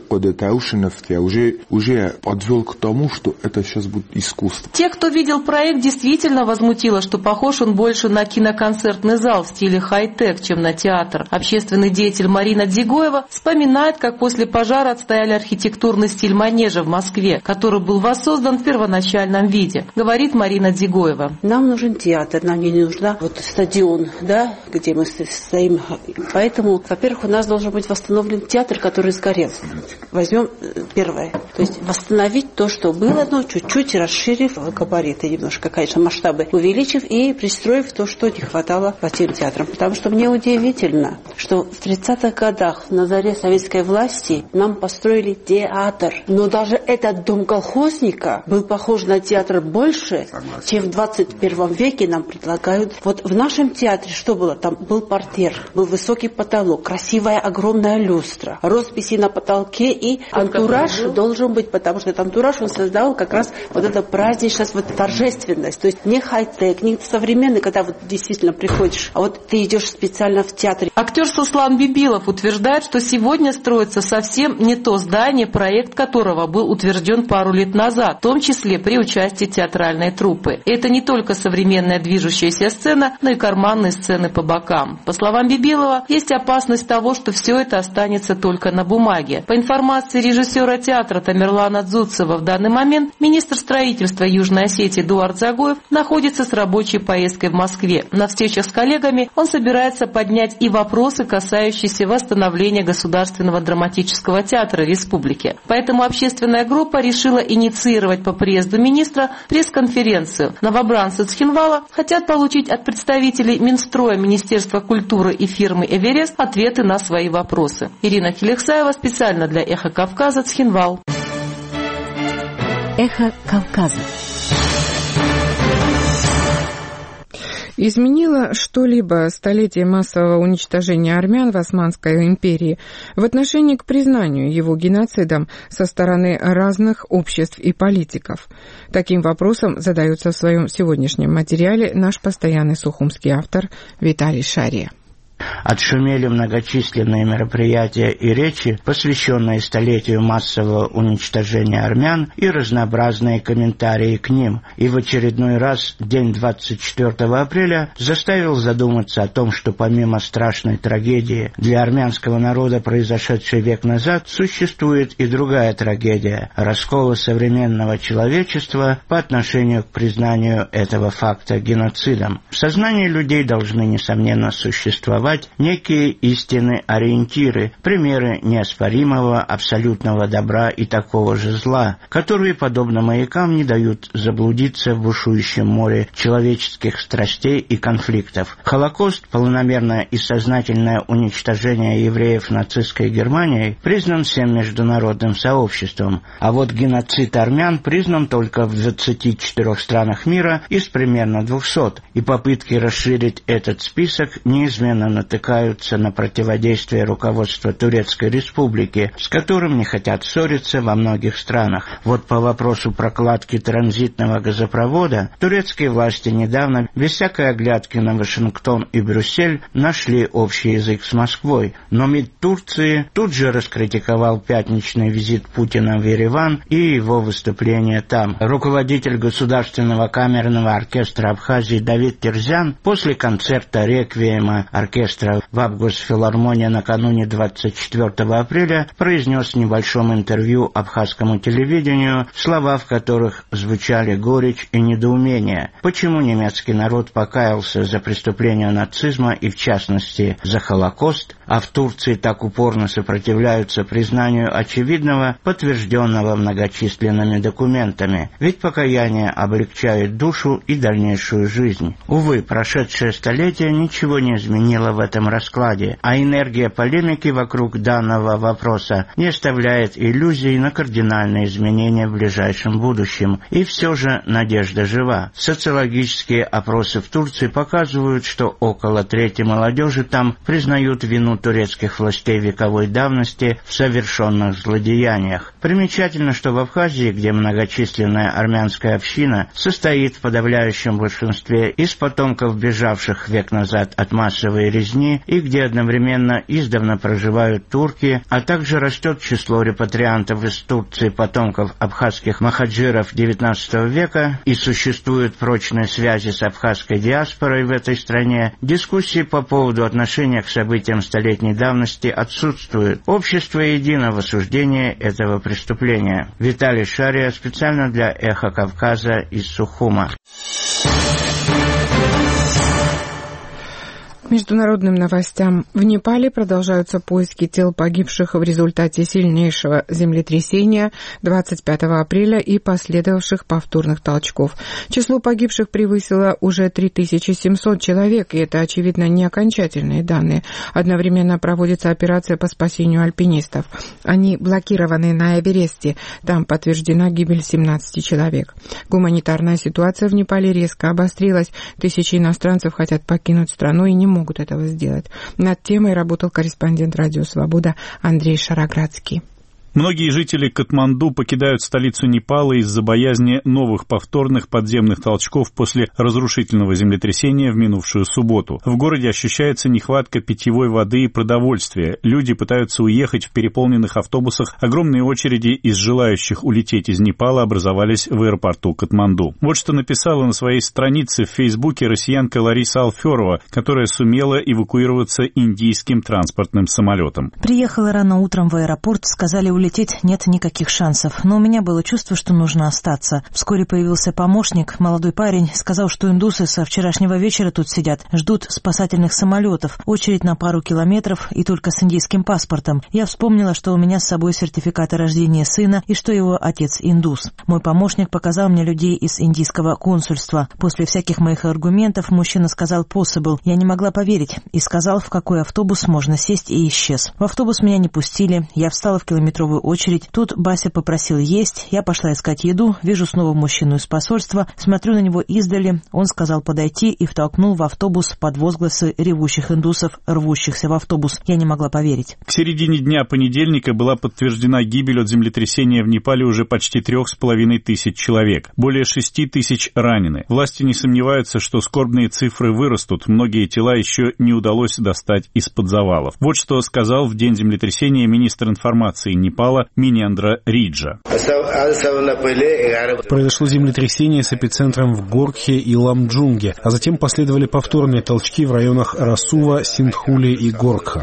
уже подвел к тому, что это сейчас будет искусство. Те, кто видел проект, действительно возмутило, что похож он больше на киноконцертный зал в стиле хай-тек, чем на театр. Общественный деятель Марина Дзигоева вспоминает, как после пожара отстояли архитектурный стиль манежа в Москве, который был воссоздан в первоначальном виде. Говорит Марина Дзигоева. Нам нужен театр, нам не нужен стадион, да, где мы стоим. Поэтому, во-первых, у нас должен быть восстановлен театр, который сгорел. Возьмем первое. То есть восстановить то, что было, но чуть-чуть расширив габариты немножко, конечно, масштабы увеличив и пристроив то, что не хватало по тем театрам. Потому что мне удивительно, что в 30-х годах на заре советской власти нам построили театр. Но даже этот дом колхозника был похож на театр больше, чем в 21 веке нам предлагают. Вот в нашем театре что было? Там был портьер, был высокий потолок, красивая огромная люстра, росписи на потолке и антураж должен быть, потому что этот антураж он создавал как раз вот эту праздничность, вот торжественность. То есть не хай-тек, не современный, когда вот действительно приходишь, а вот ты идешь специально в театр. Актер Суслан Бибилов утверждает, что сегодня строится совсем не то здание, проект которого был утвержден пару лет назад, в том числе при участии театральной труппы. И это не только современная движущаяся сцена, но и карманные сцены по бокам. По словам Бибилова, есть опасность того, что все это останется только на бумаге. По информации режиссера театра Тамерлана Дзуцева, в данный момент министр строительства Южной Осетии Эдуард Загоев находится с рабочей поездкой в Москве. На встречах с коллегами он собирается поднять и вопросы, касающиеся восстановления Государственного драматического театра республики. Поэтому общественная группа решила инициировать по приезду министра пресс-конференцию. Новобранцы Цхинвала хотят получить от представителей Минстроя, Министерства культуры и фирмы «Эверест» ответы на свои вопросы. Ирина Килихсаева специально для «Эхо Кавказа», Цхинвал. Эхо Кавказа. Изменило что-либо столетие массового уничтожения армян в Османской империи в отношении к признанию его геноцидом со стороны разных обществ и политиков? Таким вопросом задается в своем сегодняшнем материале наш постоянный сухумский автор Виталий Шария. Отшумели многочисленные мероприятия и речи, посвященные столетию массового уничтожения армян, и разнообразные комментарии к ним. И в очередной раз день 24 апреля заставил задуматься о том, что помимо страшной трагедии для армянского народа, произошедшей век назад, существует и другая трагедия – раскола современного человечества по отношению к признанию этого факта геноцидом. В сознании людей должны, несомненно, существовать некие истины-ориентиры, примеры неоспоримого абсолютного добра и такого же зла, которые, подобно маякам, не дают заблудиться в бушующем море человеческих страстей и конфликтов. Холокост, планомерное и сознательное уничтожение евреев нацистской Германией, признан всем международным сообществом, а вот геноцид армян признан только в 24 странах мира из примерно 200, и попытки расширить этот список неизменно натыкаются на противодействие руководства Турецкой Республики, с которым не хотят ссориться во многих странах. Вот по вопросу прокладки транзитного газопровода турецкие власти недавно, без всякой оглядки на Вашингтон и Брюссель, нашли общий язык с Москвой. Но МИД Турции тут же раскритиковал пятничный визит Путина в Ереван и его выступление там. Руководитель Государственного камерного оркестра Абхазии Давид Терзян после концерта реквиема оркестра в Абгосфилармонии накануне 24 апреля произнес в небольшом интервью абхазскому телевидению слова, в которых звучали горечь и недоумение. Почему немецкий народ покаялся за преступления нацизма и, в частности, за Холокост, а в Турции так упорно сопротивляются признанию очевидного, подтвержденного многочисленными документами? Ведь покаяние облегчает душу и дальнейшую жизнь. Увы, прошедшее столетие ничего не изменило в этом раскладе, а энергия полемики вокруг данного вопроса не оставляет иллюзий на кардинальные изменения в ближайшем будущем. И все же надежда жива. Социологические опросы в Турции показывают, что около трети молодежи там признают вину турецких властей вековой давности в совершенных злодеяниях. Примечательно, что в Абхазии, где многочисленная армянская община состоит в подавляющем большинстве из потомков бежавших век назад от массовой резни и где одновременно издавна проживают турки, а также растет число репатриантов из Турции, потомков абхазских махаджиров XIX века, и существуют прочные связи с абхазской диаспорой в этой стране, дискуссии по поводу отношения к событиям столетней давности отсутствуют. Общество едино в осуждении этого преступления. Виталий Шария специально для «Эхо Кавказа» из Сухума. Международным новостям. В Непале продолжаются поиски тел погибших в результате сильнейшего землетрясения 25 апреля и последовавших повторных толчков. Число погибших превысило уже 3700 человек, и это, очевидно, не окончательные данные. Одновременно проводится операция по спасению альпинистов. Они блокированы на Эвересте. Там подтверждена гибель 17 человек. Гуманитарная ситуация в Непале резко обострилась. Тысячи иностранцев хотят покинуть страну и не могут этого сделать. Над темой работал корреспондент «Радио Свобода» Андрей Шароградский. Многие жители Катманду покидают столицу Непала из-за боязни новых повторных подземных толчков после разрушительного землетрясения в минувшую субботу. В городе ощущается нехватка питьевой воды и продовольствия. Люди пытаются уехать в переполненных автобусах. Огромные очереди из желающих улететь из Непала образовались в аэропорту Катманду. Вот что написала на своей странице в Фейсбуке россиянка Лариса Алферова, которая сумела эвакуироваться индийским транспортным самолетом. Приехала рано утром в аэропорт, сказали улететь нет никаких шансов, но у меня было чувство, что нужно остаться. Вскоре появился помощник, молодой парень, сказал, что индусы со вчерашнего вечера тут сидят, ждут спасательных самолетов, очередь на пару километров и только с индийским паспортом. Я вспомнила, что у меня с собой сертификат о рождении сына и что его отец индус. Мой помощник показал мне людей из индийского консульства. После всяких моих аргументов мужчина сказал «possible». Я не могла поверить и сказал, в какой автобус можно сесть, и исчез. В автобус меня не пустили, я встала в километровой первую очередь. Тут Бася попросил есть, я пошла искать еду, вижу снова мужчину из посольства, смотрю на него издали, он сказал подойти и втолкнул в автобус под возгласы ревущих индусов, рвущихся в автобус. Я не могла поверить. К середине дня понедельника была подтверждена гибель от землетрясения в Непале уже почти 3500 человек. Более 6000 ранены. Власти не сомневаются, что скорбные цифры вырастут. Многие тела еще не удалось достать из-под завалов. Вот что сказал в день землетрясения министр информации Непала Минендра Риджа. Произошло землетрясение с эпицентром в Горкхе и Ламджунге, а затем последовали повторные толчки в районах Расува, Синдхули и Горкха.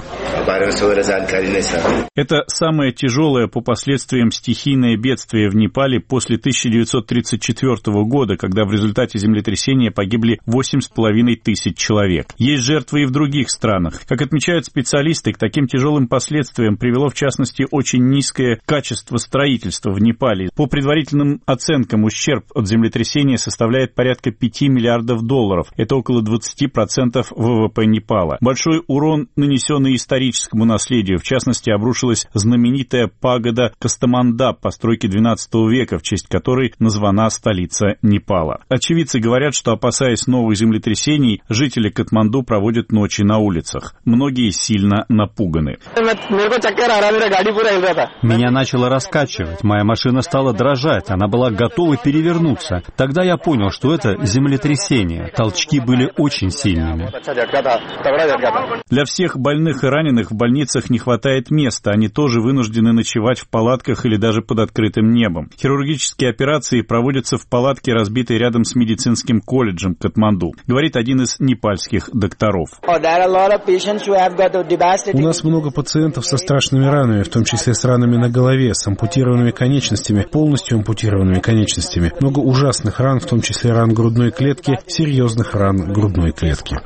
Это самое тяжелое по последствиям стихийное бедствие в Непале после 1934 года, когда в результате землетрясения погибли 8500 человек. Есть жертвы и в других странах. Как отмечают специалисты, к таким тяжелым последствиям привело, в частности, очень низкое качество строительства в Непале. По предварительным оценкам, ущерб от землетрясения составляет порядка $5 миллиардов. Это около 20% ВВП Непала. Большой урон, нанесенный историческому наследию. В частности, обрушилась знаменитая пагода Кастамандап постройки XII века, в честь которой названа столица Непала. Очевидцы говорят, что, опасаясь новых землетрясений, жители Катманду проводят ночи на улицах. Многие сильно напуганы. Меня начало раскачивать, моя машина стала дрожать, она была готова перевернуться. Тогда я понял, что это землетрясение. Толчки были очень сильными. Для всех больных и раненых в больницах не хватает места. Они тоже вынуждены ночевать в палатках или даже под открытым небом. Хирургические операции проводятся в палатке, разбитой рядом с медицинским колледжем Катманду, говорит один из непальских докторов. У нас много пациентов со страшными ранами, в том числе с ранами на голове, с ампутированными конечностями, полностью ампутированными конечностями. Много ужасных ран, в том числе ран грудной клетки, серьезных ран грудной клетки.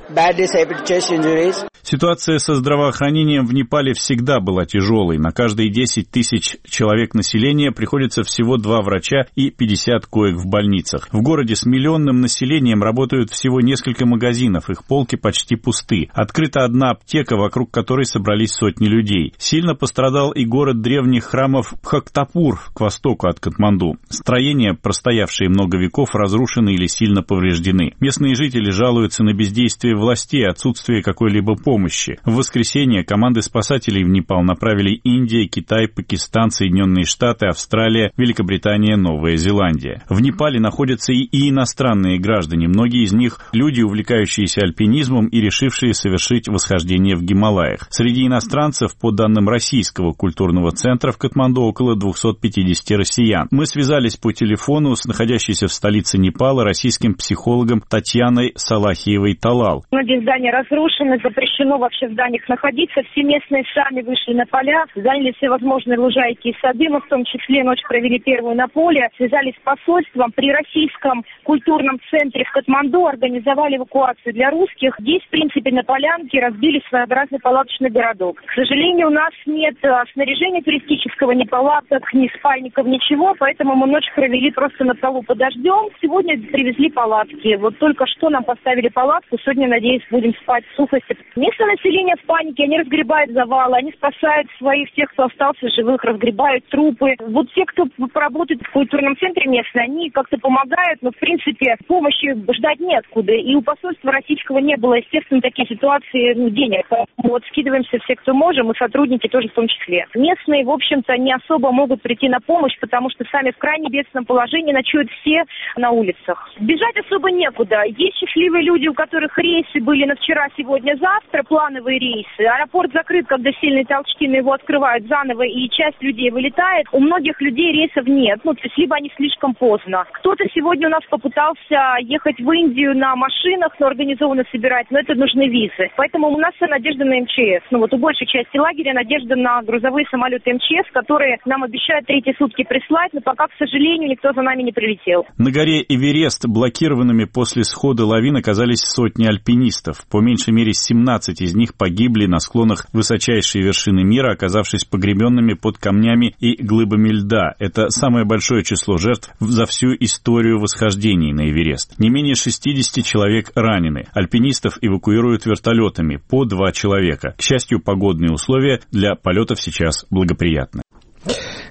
Ситуация со здравоохранением в Непале всегда была тяжелой. На каждые 10 тысяч человек населения приходится всего 2 врача и 50 коек в больницах. В городе с миллионным населением работают всего несколько магазинов, их полки почти пусты. Открыта одна аптека, вокруг которой собрались сотни людей. Сильно пострадал и город древних храмов Бхактапур к востоку от Катманду. Строения, простоявшие много веков, разрушены или сильно повреждены. Местные жители жалуются на бездействие властей и отсутствие какой-либо помощи. В воскресенье команды спасателей в Непал направили Индия, Китай, Пакистан, Соединенные Штаты, Австралия, Великобритания, Новая Зеландия. В Непале находятся и иностранные граждане. Многие из них – люди, увлекающиеся альпинизмом и решившие совершить восхождение в Гималаях. Среди иностранцев, по данным Российского культурного центра в Катманду, около 250 россиян. Мы связались по телефону с находящейся в столице Непала российским психологом Татьяной Салахиевой-Талал. Многие здания разрушены, запрещено вообще в зданиях находиться. Все местные сами вышли на поля, заняли все возможные лужайки и сады. Мы в том числе ночь провели первую на поле, связались с посольством. При Российском культурном центре в Катманду организовали эвакуацию для русских. Здесь, в принципе, на полянке разбили своеобразный палаточный городок. К сожалению, у нас нет снаряжения туристического, ни палаток, ни спальников, ничего, поэтому мы ночь провели просто на полу под дождем. Сегодня привезли палатки. Вот только что нам поставили палатку. Сегодня, надеюсь, будем спать в сухости. Местное население в панике, они разгребают завалы, они спасают своих, тех, кто остался живых, разгребают трупы. Вот те, кто работает в культурном центре местные, они как-то помогают, но, в принципе, помощи ждать неоткуда. И у посольства российского не было, естественно, такие ситуации, денег. Вот скидываемся все, кто можем, и сотрудники тоже в том числе. Местные, в общем-то, не особо могут прийти на помощь, потому что сами в крайне бедственном положении ночуют все на улицах. Бежать особо некуда. Есть счастливые люди, у которых рейсы были на вчера, сегодня, завтра, плановые рейсы. Аэропорт закрыт, когда сильные толчки, но его открывают заново, и часть людей вылетает. У многих людей рейсов нет, то есть либо они слишком поздно. Кто-то сегодня у нас попытался ехать в Индию на машинах, но организованно собирать, но это нужны визы. Поэтому у нас вся надежда на МЧС. У большей части лагеря надежда на грузовые самолеты МЧС, которые нам обещают 3 сутки прислать, но пока, к сожалению, никто за нами не прилетел. На горе Эверест блокированными после схода лавин оказались сотни альпинистов. По меньшей мере 17 из них погибли на склонах высочайшей вершины мира, оказавшись погребенными под камнями и глыбами льда. Это самое большое число жертв за всю историю восхождений на Эверест. Не менее 60 человек ранены. Альпинистов эвакуируют вертолетами, по 2 человека. К счастью, погодные условия для полетов сейчас благоприятны.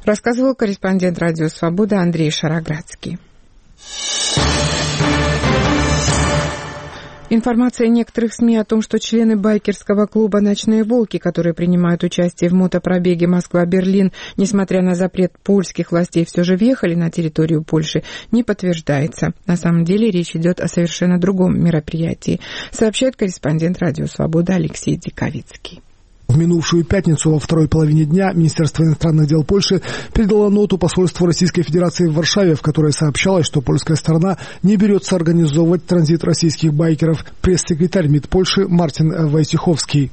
рассказывал корреспондент «Радио Свобода» Андрей Шароградский. Информация некоторых СМИ о том, что члены байкерского клуба «Ночные волки», которые принимают участие в мотопробеге Москва-Берлин, несмотря на запрет польских властей, все же въехали на территорию Польши, не подтверждается. На самом деле речь идет о совершенно другом мероприятии, сообщает корреспондент «Радио Свобода» Алексей Диковицкий. В минувшую пятницу во второй половине дня Министерство иностранных дел Польши передало ноту посольству Российской Федерации в Варшаве, в которой сообщалось, что польская сторона не берется организовывать транзит российских байкеров. Пресс-секретарь МИД Польши Мартин Войцеховский.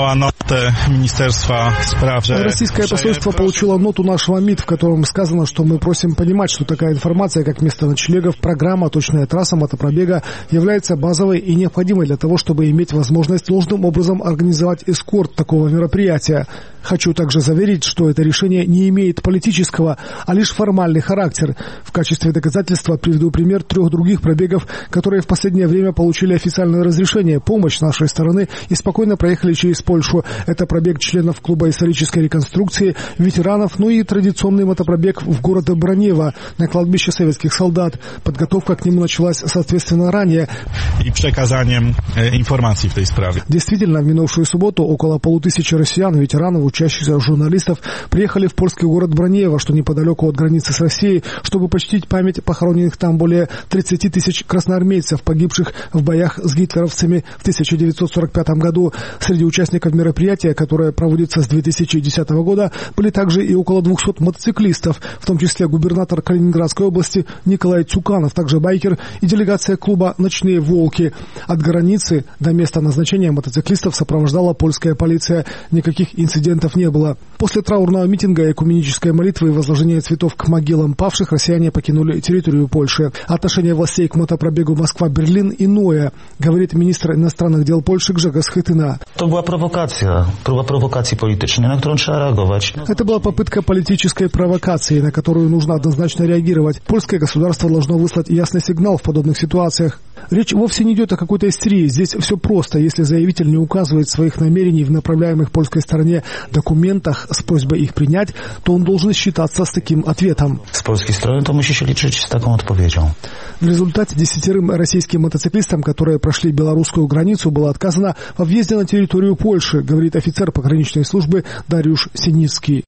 Российское посольство получило ноту нашего МИД, в котором сказано, что мы просим понимать, что такая информация, как место ночлегов, программа, точная трасса мотопробега, является базовой и необходимой для того, чтобы иметь возможность должным образом организовать эскорт такого мероприятия. Хочу также заверить, что это решение не имеет политического, а лишь формальный характер. В качестве доказательства приведу пример 3 других пробегов, которые в последнее время получили официальное разрешение, помощь нашей стороны и спокойно проехали через Польшу. Это пробег членов клуба исторической реконструкции, ветеранов, ну и традиционный мотопробег в город Бранево на кладбище советских солдат. Подготовка к нему началась, соответственно, ранее. И przekazaniem информации в этой справе. Действительно, в минувшую субботу около 500 россиян, ветеранов, учащихся журналистов приехали в польский город Бранево, что неподалеку от границы с Россией, чтобы почтить память похороненных там более 30 тысяч красноармейцев, погибших в боях с гитлеровцами в 1945 году. Среди участников мероприятия, которое проводится с 2010 года, были также и около 200 мотоциклистов, в том числе губернатор Калининградской области Николай Цуканов, также байкер и делегация клуба «Ночные волки». От границы до места назначения мотоциклистов сопровождала польская полиция. Никаких инцидентов не было. После траурного митинга, экуменической молитвы и возложения цветов к могилам павших россияне покинули территорию Польши. Отношение властей к мотопробегу Москва-Берлин иное, говорит министр иностранных дел Польши Grzegorz Schetyna. Это была провокация, провокации политической, на которую нужно реагировать. Это была попытка политической провокации, на которую нужно однозначно реагировать. Польское государство должно выслать ясный сигнал в подобных ситуациях. Речь вовсе не идет о какой-то истерии. Здесь все просто. Если заявитель не указывает своих намерений в направляемых польской стороне документах с просьбой их принять, то он должен считаться с таким ответом. С польской стороны то мы еще лечить с таким ответом. В результате 10 российским мотоциклистам, которые прошли белорусскую границу, было отказано во въезде на территорию Польши, говорит офицер пограничной службы Дариуsz Синицкий.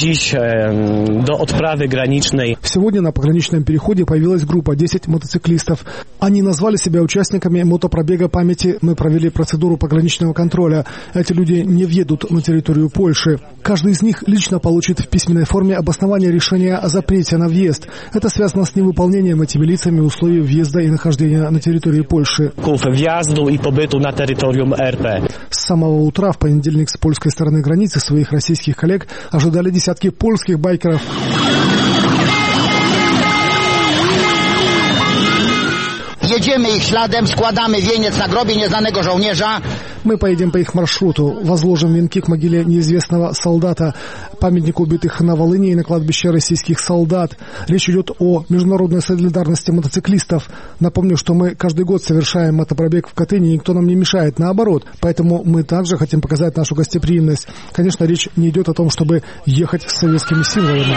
Сегодня на пограничном переходе появилась группа 10 мотоциклистов. Они назвали себя участниками мотопробега памяти. Мы провели процедуру пограничного контроля. Эти люди не въедут на территорию Польши. Каждый из них лично получит в письменной форме обоснование решения о запрете на въезд. Это связано с невыполнением этими лицами условий въезда и нахождения на территории Польши. С самого утра в понедельник с польской стороны границы своих российских коллег ожидали десятки польских байкеров. Jedziemy ich śladem, składamy wieniec na grobie nieznanego żołnierza. Мы поедем по их маршруту, возложим венки к могиле неизвестного солдата, памятнику убитых на Волыне и на кладбище российских солдат. Речь идет о международной солидарности мотоциклистов. Напомню, что мы каждый год совершаем мотопробег в Катыни, и никто нам не мешает, наоборот. Поэтому мы также хотим показать нашу гостеприимность. Конечно, речь не идет о том, чтобы ехать с советскими символами.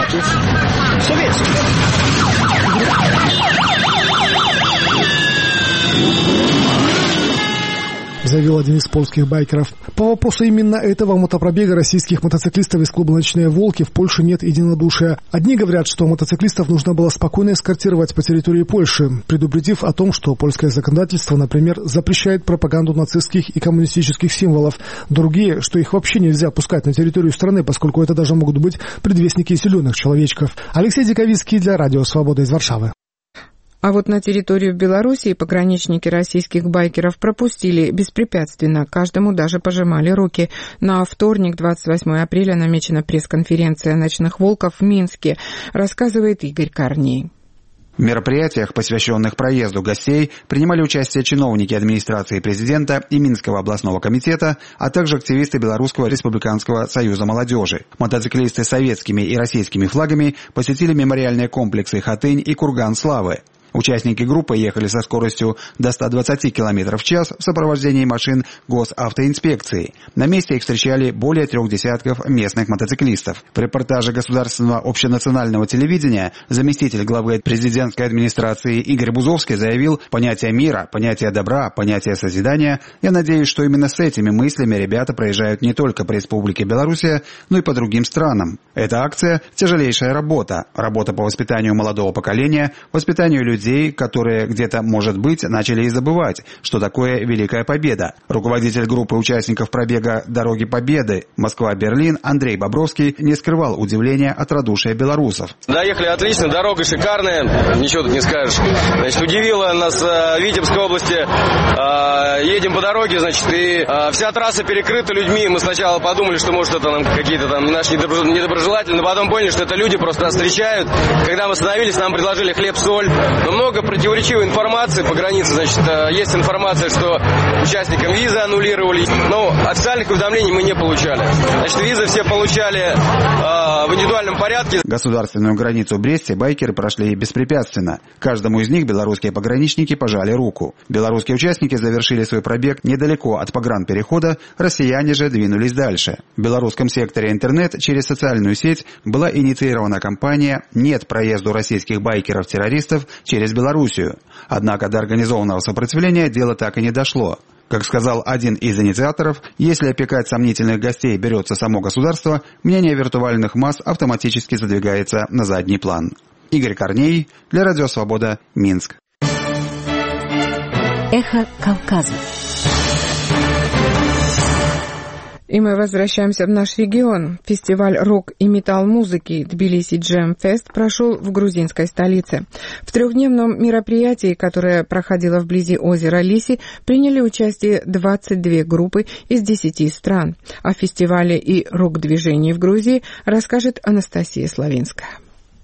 Заявил один из польских байкеров. По вопросу именно этого мотопробега российских мотоциклистов из клуба «Ночные волки» в Польше нет единодушия. Одни говорят, что мотоциклистов нужно было спокойно эскортировать по территории Польши, предупредив о том, что польское законодательство, например, запрещает пропаганду нацистских и коммунистических символов. Другие, что их вообще нельзя пускать на территорию страны, поскольку это даже могут быть предвестники зеленых человечков. Алексей Диковицкий для Радио Свобода из Варшавы. А вот на территорию Белоруссии пограничники российских байкеров пропустили беспрепятственно, каждому даже пожимали руки. На вторник, 28 апреля, намечена пресс-конференция «Ночных волков» в Минске, рассказывает Игорь Корней. В мероприятиях, посвященных проезду гостей, принимали участие чиновники администрации президента и Минского областного комитета, а также активисты Белорусского республиканского союза молодежи. Мотоциклисты с советскими и российскими флагами посетили мемориальные комплексы «Хатынь» и «Курган славы». Участники группы ехали со скоростью до 120 км в час в сопровождении машин госавтоинспекции. На месте их встречали более 3 десятков местных мотоциклистов. В репортаже государственного общенационального телевидения заместитель главы президентской администрации Игорь Бузовский заявил: понятие мира, понятие добра, понятие созидания. Я надеюсь, что именно с этими мыслями ребята проезжают не только по Республике Белоруссия, но и по другим странам. Эта акция – тяжелейшая работа. Работа по воспитанию молодого поколения, воспитанию людей, которые где-то, может быть, начали и забывать, что такое Великая Победа. Руководитель группы участников пробега «Дороги Победы» Москва-Берлин Андрей Бобровский не скрывал удивления от радушия белорусов. Доехали отлично, дорога шикарная, ничего тут не скажешь. Значит, удивило нас в Витебской области. Едем по дороге, значит, и вся трасса перекрыта людьми. Мы сначала подумали, что, может, это нам какие-то там наши недоброжелатели, но потом поняли, что это люди просто нас встречают. Когда мы остановились, нам предложили хлеб-соль. Но много противоречивой информации по границе. Значит, есть информация, что участникам визы аннулировали, но официальных уведомлений мы не получали. Значит, визы все получали в индивидуальном порядке. Государственную границу в Бресте байкеры прошли беспрепятственно. Каждому из них белорусские пограничники пожали руку. Белорусские участники завершили свой пробег недалеко от погранперехода, россияне же двинулись дальше. В белорусском секторе интернет через социальную сеть была инициирована кампания «Нет проезду российских байкеров-террористов через Белоруссию». Однако до организованного сопротивления дело так и не дошло. Как сказал один из инициаторов, если опекать сомнительных гостей берется само государство, мнение виртуальных масс автоматически задвигается на задний план. Игорь Корней для Радио Свобода, Минск. Эхо Кавказа. И мы возвращаемся в наш регион. Фестиваль рок и металл-музыки Тбилиси Джем Фест прошел в грузинской столице. В трехдневном мероприятии, которое проходило вблизи озера Лиси, приняли участие 22 группы из 10 стран. О фестивале и рок-движении в Грузии расскажет Анастасия Славинская.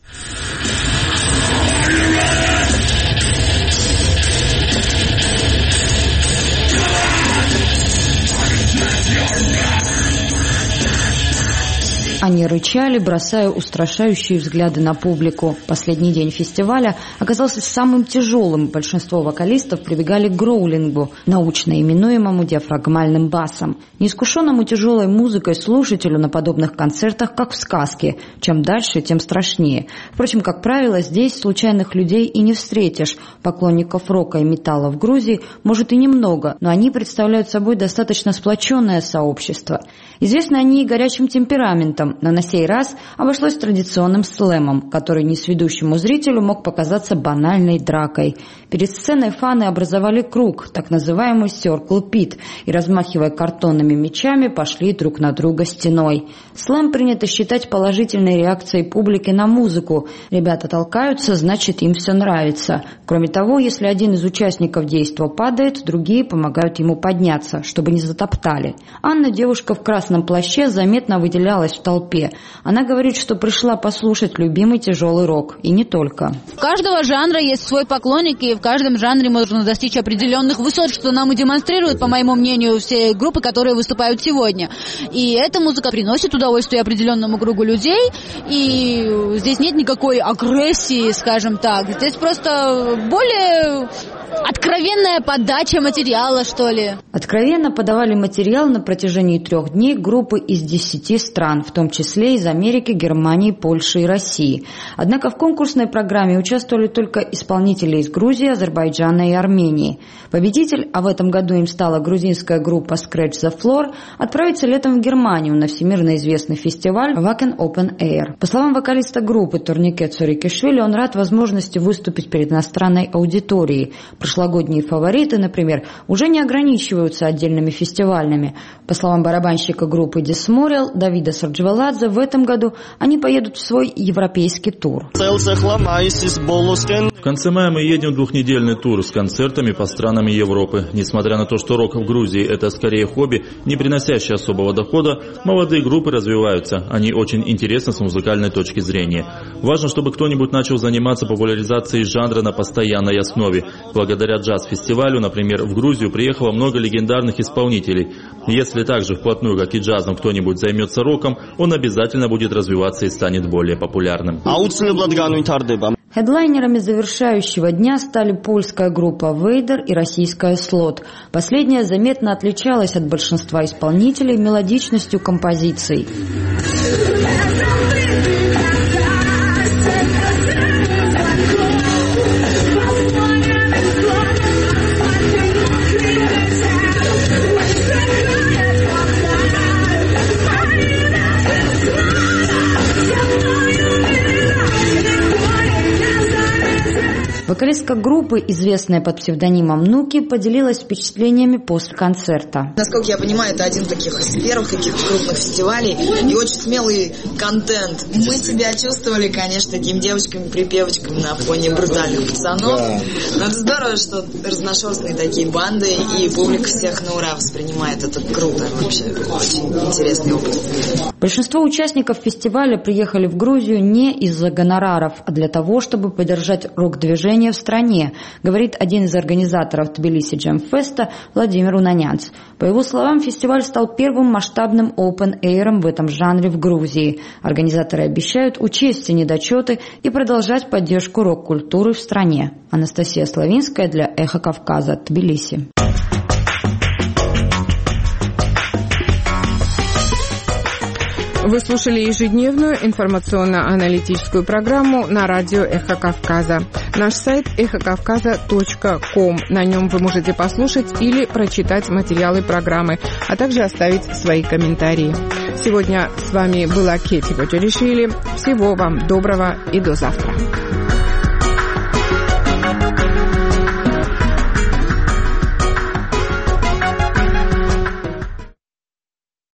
Они рычали, бросая устрашающие взгляды на публику. Последний день фестиваля оказался самым тяжелым. Большинство вокалистов прибегали к гроулингу, научно именуемому диафрагмальным басом. Неискушенному тяжелой музыкой слушателю на подобных концертах, как в сказке. Чем дальше, тем страшнее. Впрочем, как правило, здесь случайных людей и не встретишь. Поклонников рока и металла в Грузии, может, и немного, но они представляют собой достаточно сплоченное сообщество. Известны они и горячим темпераментом, но на сей раз обошлось традиционным слэмом, который несведущему зрителю мог показаться банальной дракой. Перед сценой фаны образовали круг, так называемый Circle Pit, и, размахивая картонными мячами, пошли друг на друга стеной. Слэм принято считать положительной реакцией публики на музыку. Ребята толкаются, значит, им все нравится. Кроме того, если один из участников действа падает, другие помогают ему подняться, чтобы не затоптали. Анна, девушка в красном плаще, заметно выделялась в толпе. Она говорит, что пришла послушать любимый тяжелый рок. И не только. У каждого жанра есть свой поклонник, и в каждом жанре можно достичь определенных высот, что нам и демонстрируют, по моему мнению, все группы, которые выступают сегодня. И эта музыка приносит удовольствие определенному кругу людей, и здесь нет никакой агрессии, скажем так. Здесь просто более откровенная подача материала, что ли. Откровенно подавали материал на протяжении 3 дней группы из 10 стран, в том числе из Америки, Германии, Польши и России. Однако в конкурсной программе участвовали только исполнители из Грузии, Азербайджана и Армении. Победитель, а в этом году им стала грузинская группа Scratch the Floor, отправится летом в Германию на всемирно известный фестиваль Wacken Open Air. По словам вокалиста группы Турникет Цурикишвили, он рад возможности выступить перед иностранной аудиторией. Прошлогодние фавориты, например, уже не ограничиваются отдельными фестивалями. По словам барабанщика группы Dismorial Давида Сарджваладзе, в этом году они поедут в свой европейский тур. В конце мая мы едем в 2-недельный тур с концертами по странам Европы. Несмотря на то, что рок в Грузии – это скорее хобби, не приносящее особого дохода, молодые группы развиваются. Они очень интересны с музыкальной точки зрения. Важно, чтобы кто-нибудь начал заниматься популяризацией жанра на постоянной основе. Благодаря джаз-фестивалю, например, в Грузию приехало много легендарных исполнителей. Если так же вплотную, как и джазом, кто-нибудь займется роком, он обязательно будет развиваться и станет более популярным. Хедлайнерами завершающего дня стали польская группа «Вейдер» и российская «Слот». Последняя заметно отличалась от большинства исполнителей мелодичностью композиций. Вокалистка группы, известная под псевдонимом Нуки, поделилась впечатлениями после концерта. Насколько я понимаю, это один таких из первых каких-то крупных фестивалей и очень смелый контент. Мы себя чувствовали, конечно, такими девочками-припевочками на фоне брутальных пацанов. Да. Но это здорово, что разношерстные такие банды и публика всех на ура воспринимает. Это круто вообще. Очень интересный опыт. Большинство участников фестиваля приехали в Грузию не из-за гонораров, а для того, чтобы поддержать рок-движение в стране, говорит один из организаторов Тбилиси Джем-феста Владимир Унанянц. По его словам, фестиваль стал первым масштабным open-air'ом в этом жанре в Грузии. Организаторы обещают учесть все недочеты и продолжать поддержку рок-культуры в стране. Анастасия Славинская для «Эхо Кавказа», Тбилиси. Вы слушали ежедневную информационно-аналитическую программу на радио «Эхо Кавказа». Наш сайт эхокавказа.ком. На нем вы можете послушать или прочитать материалы программы, а также оставить свои комментарии. Сегодня с вами была Кети Боджелишвили. Всего вам доброго и до завтра.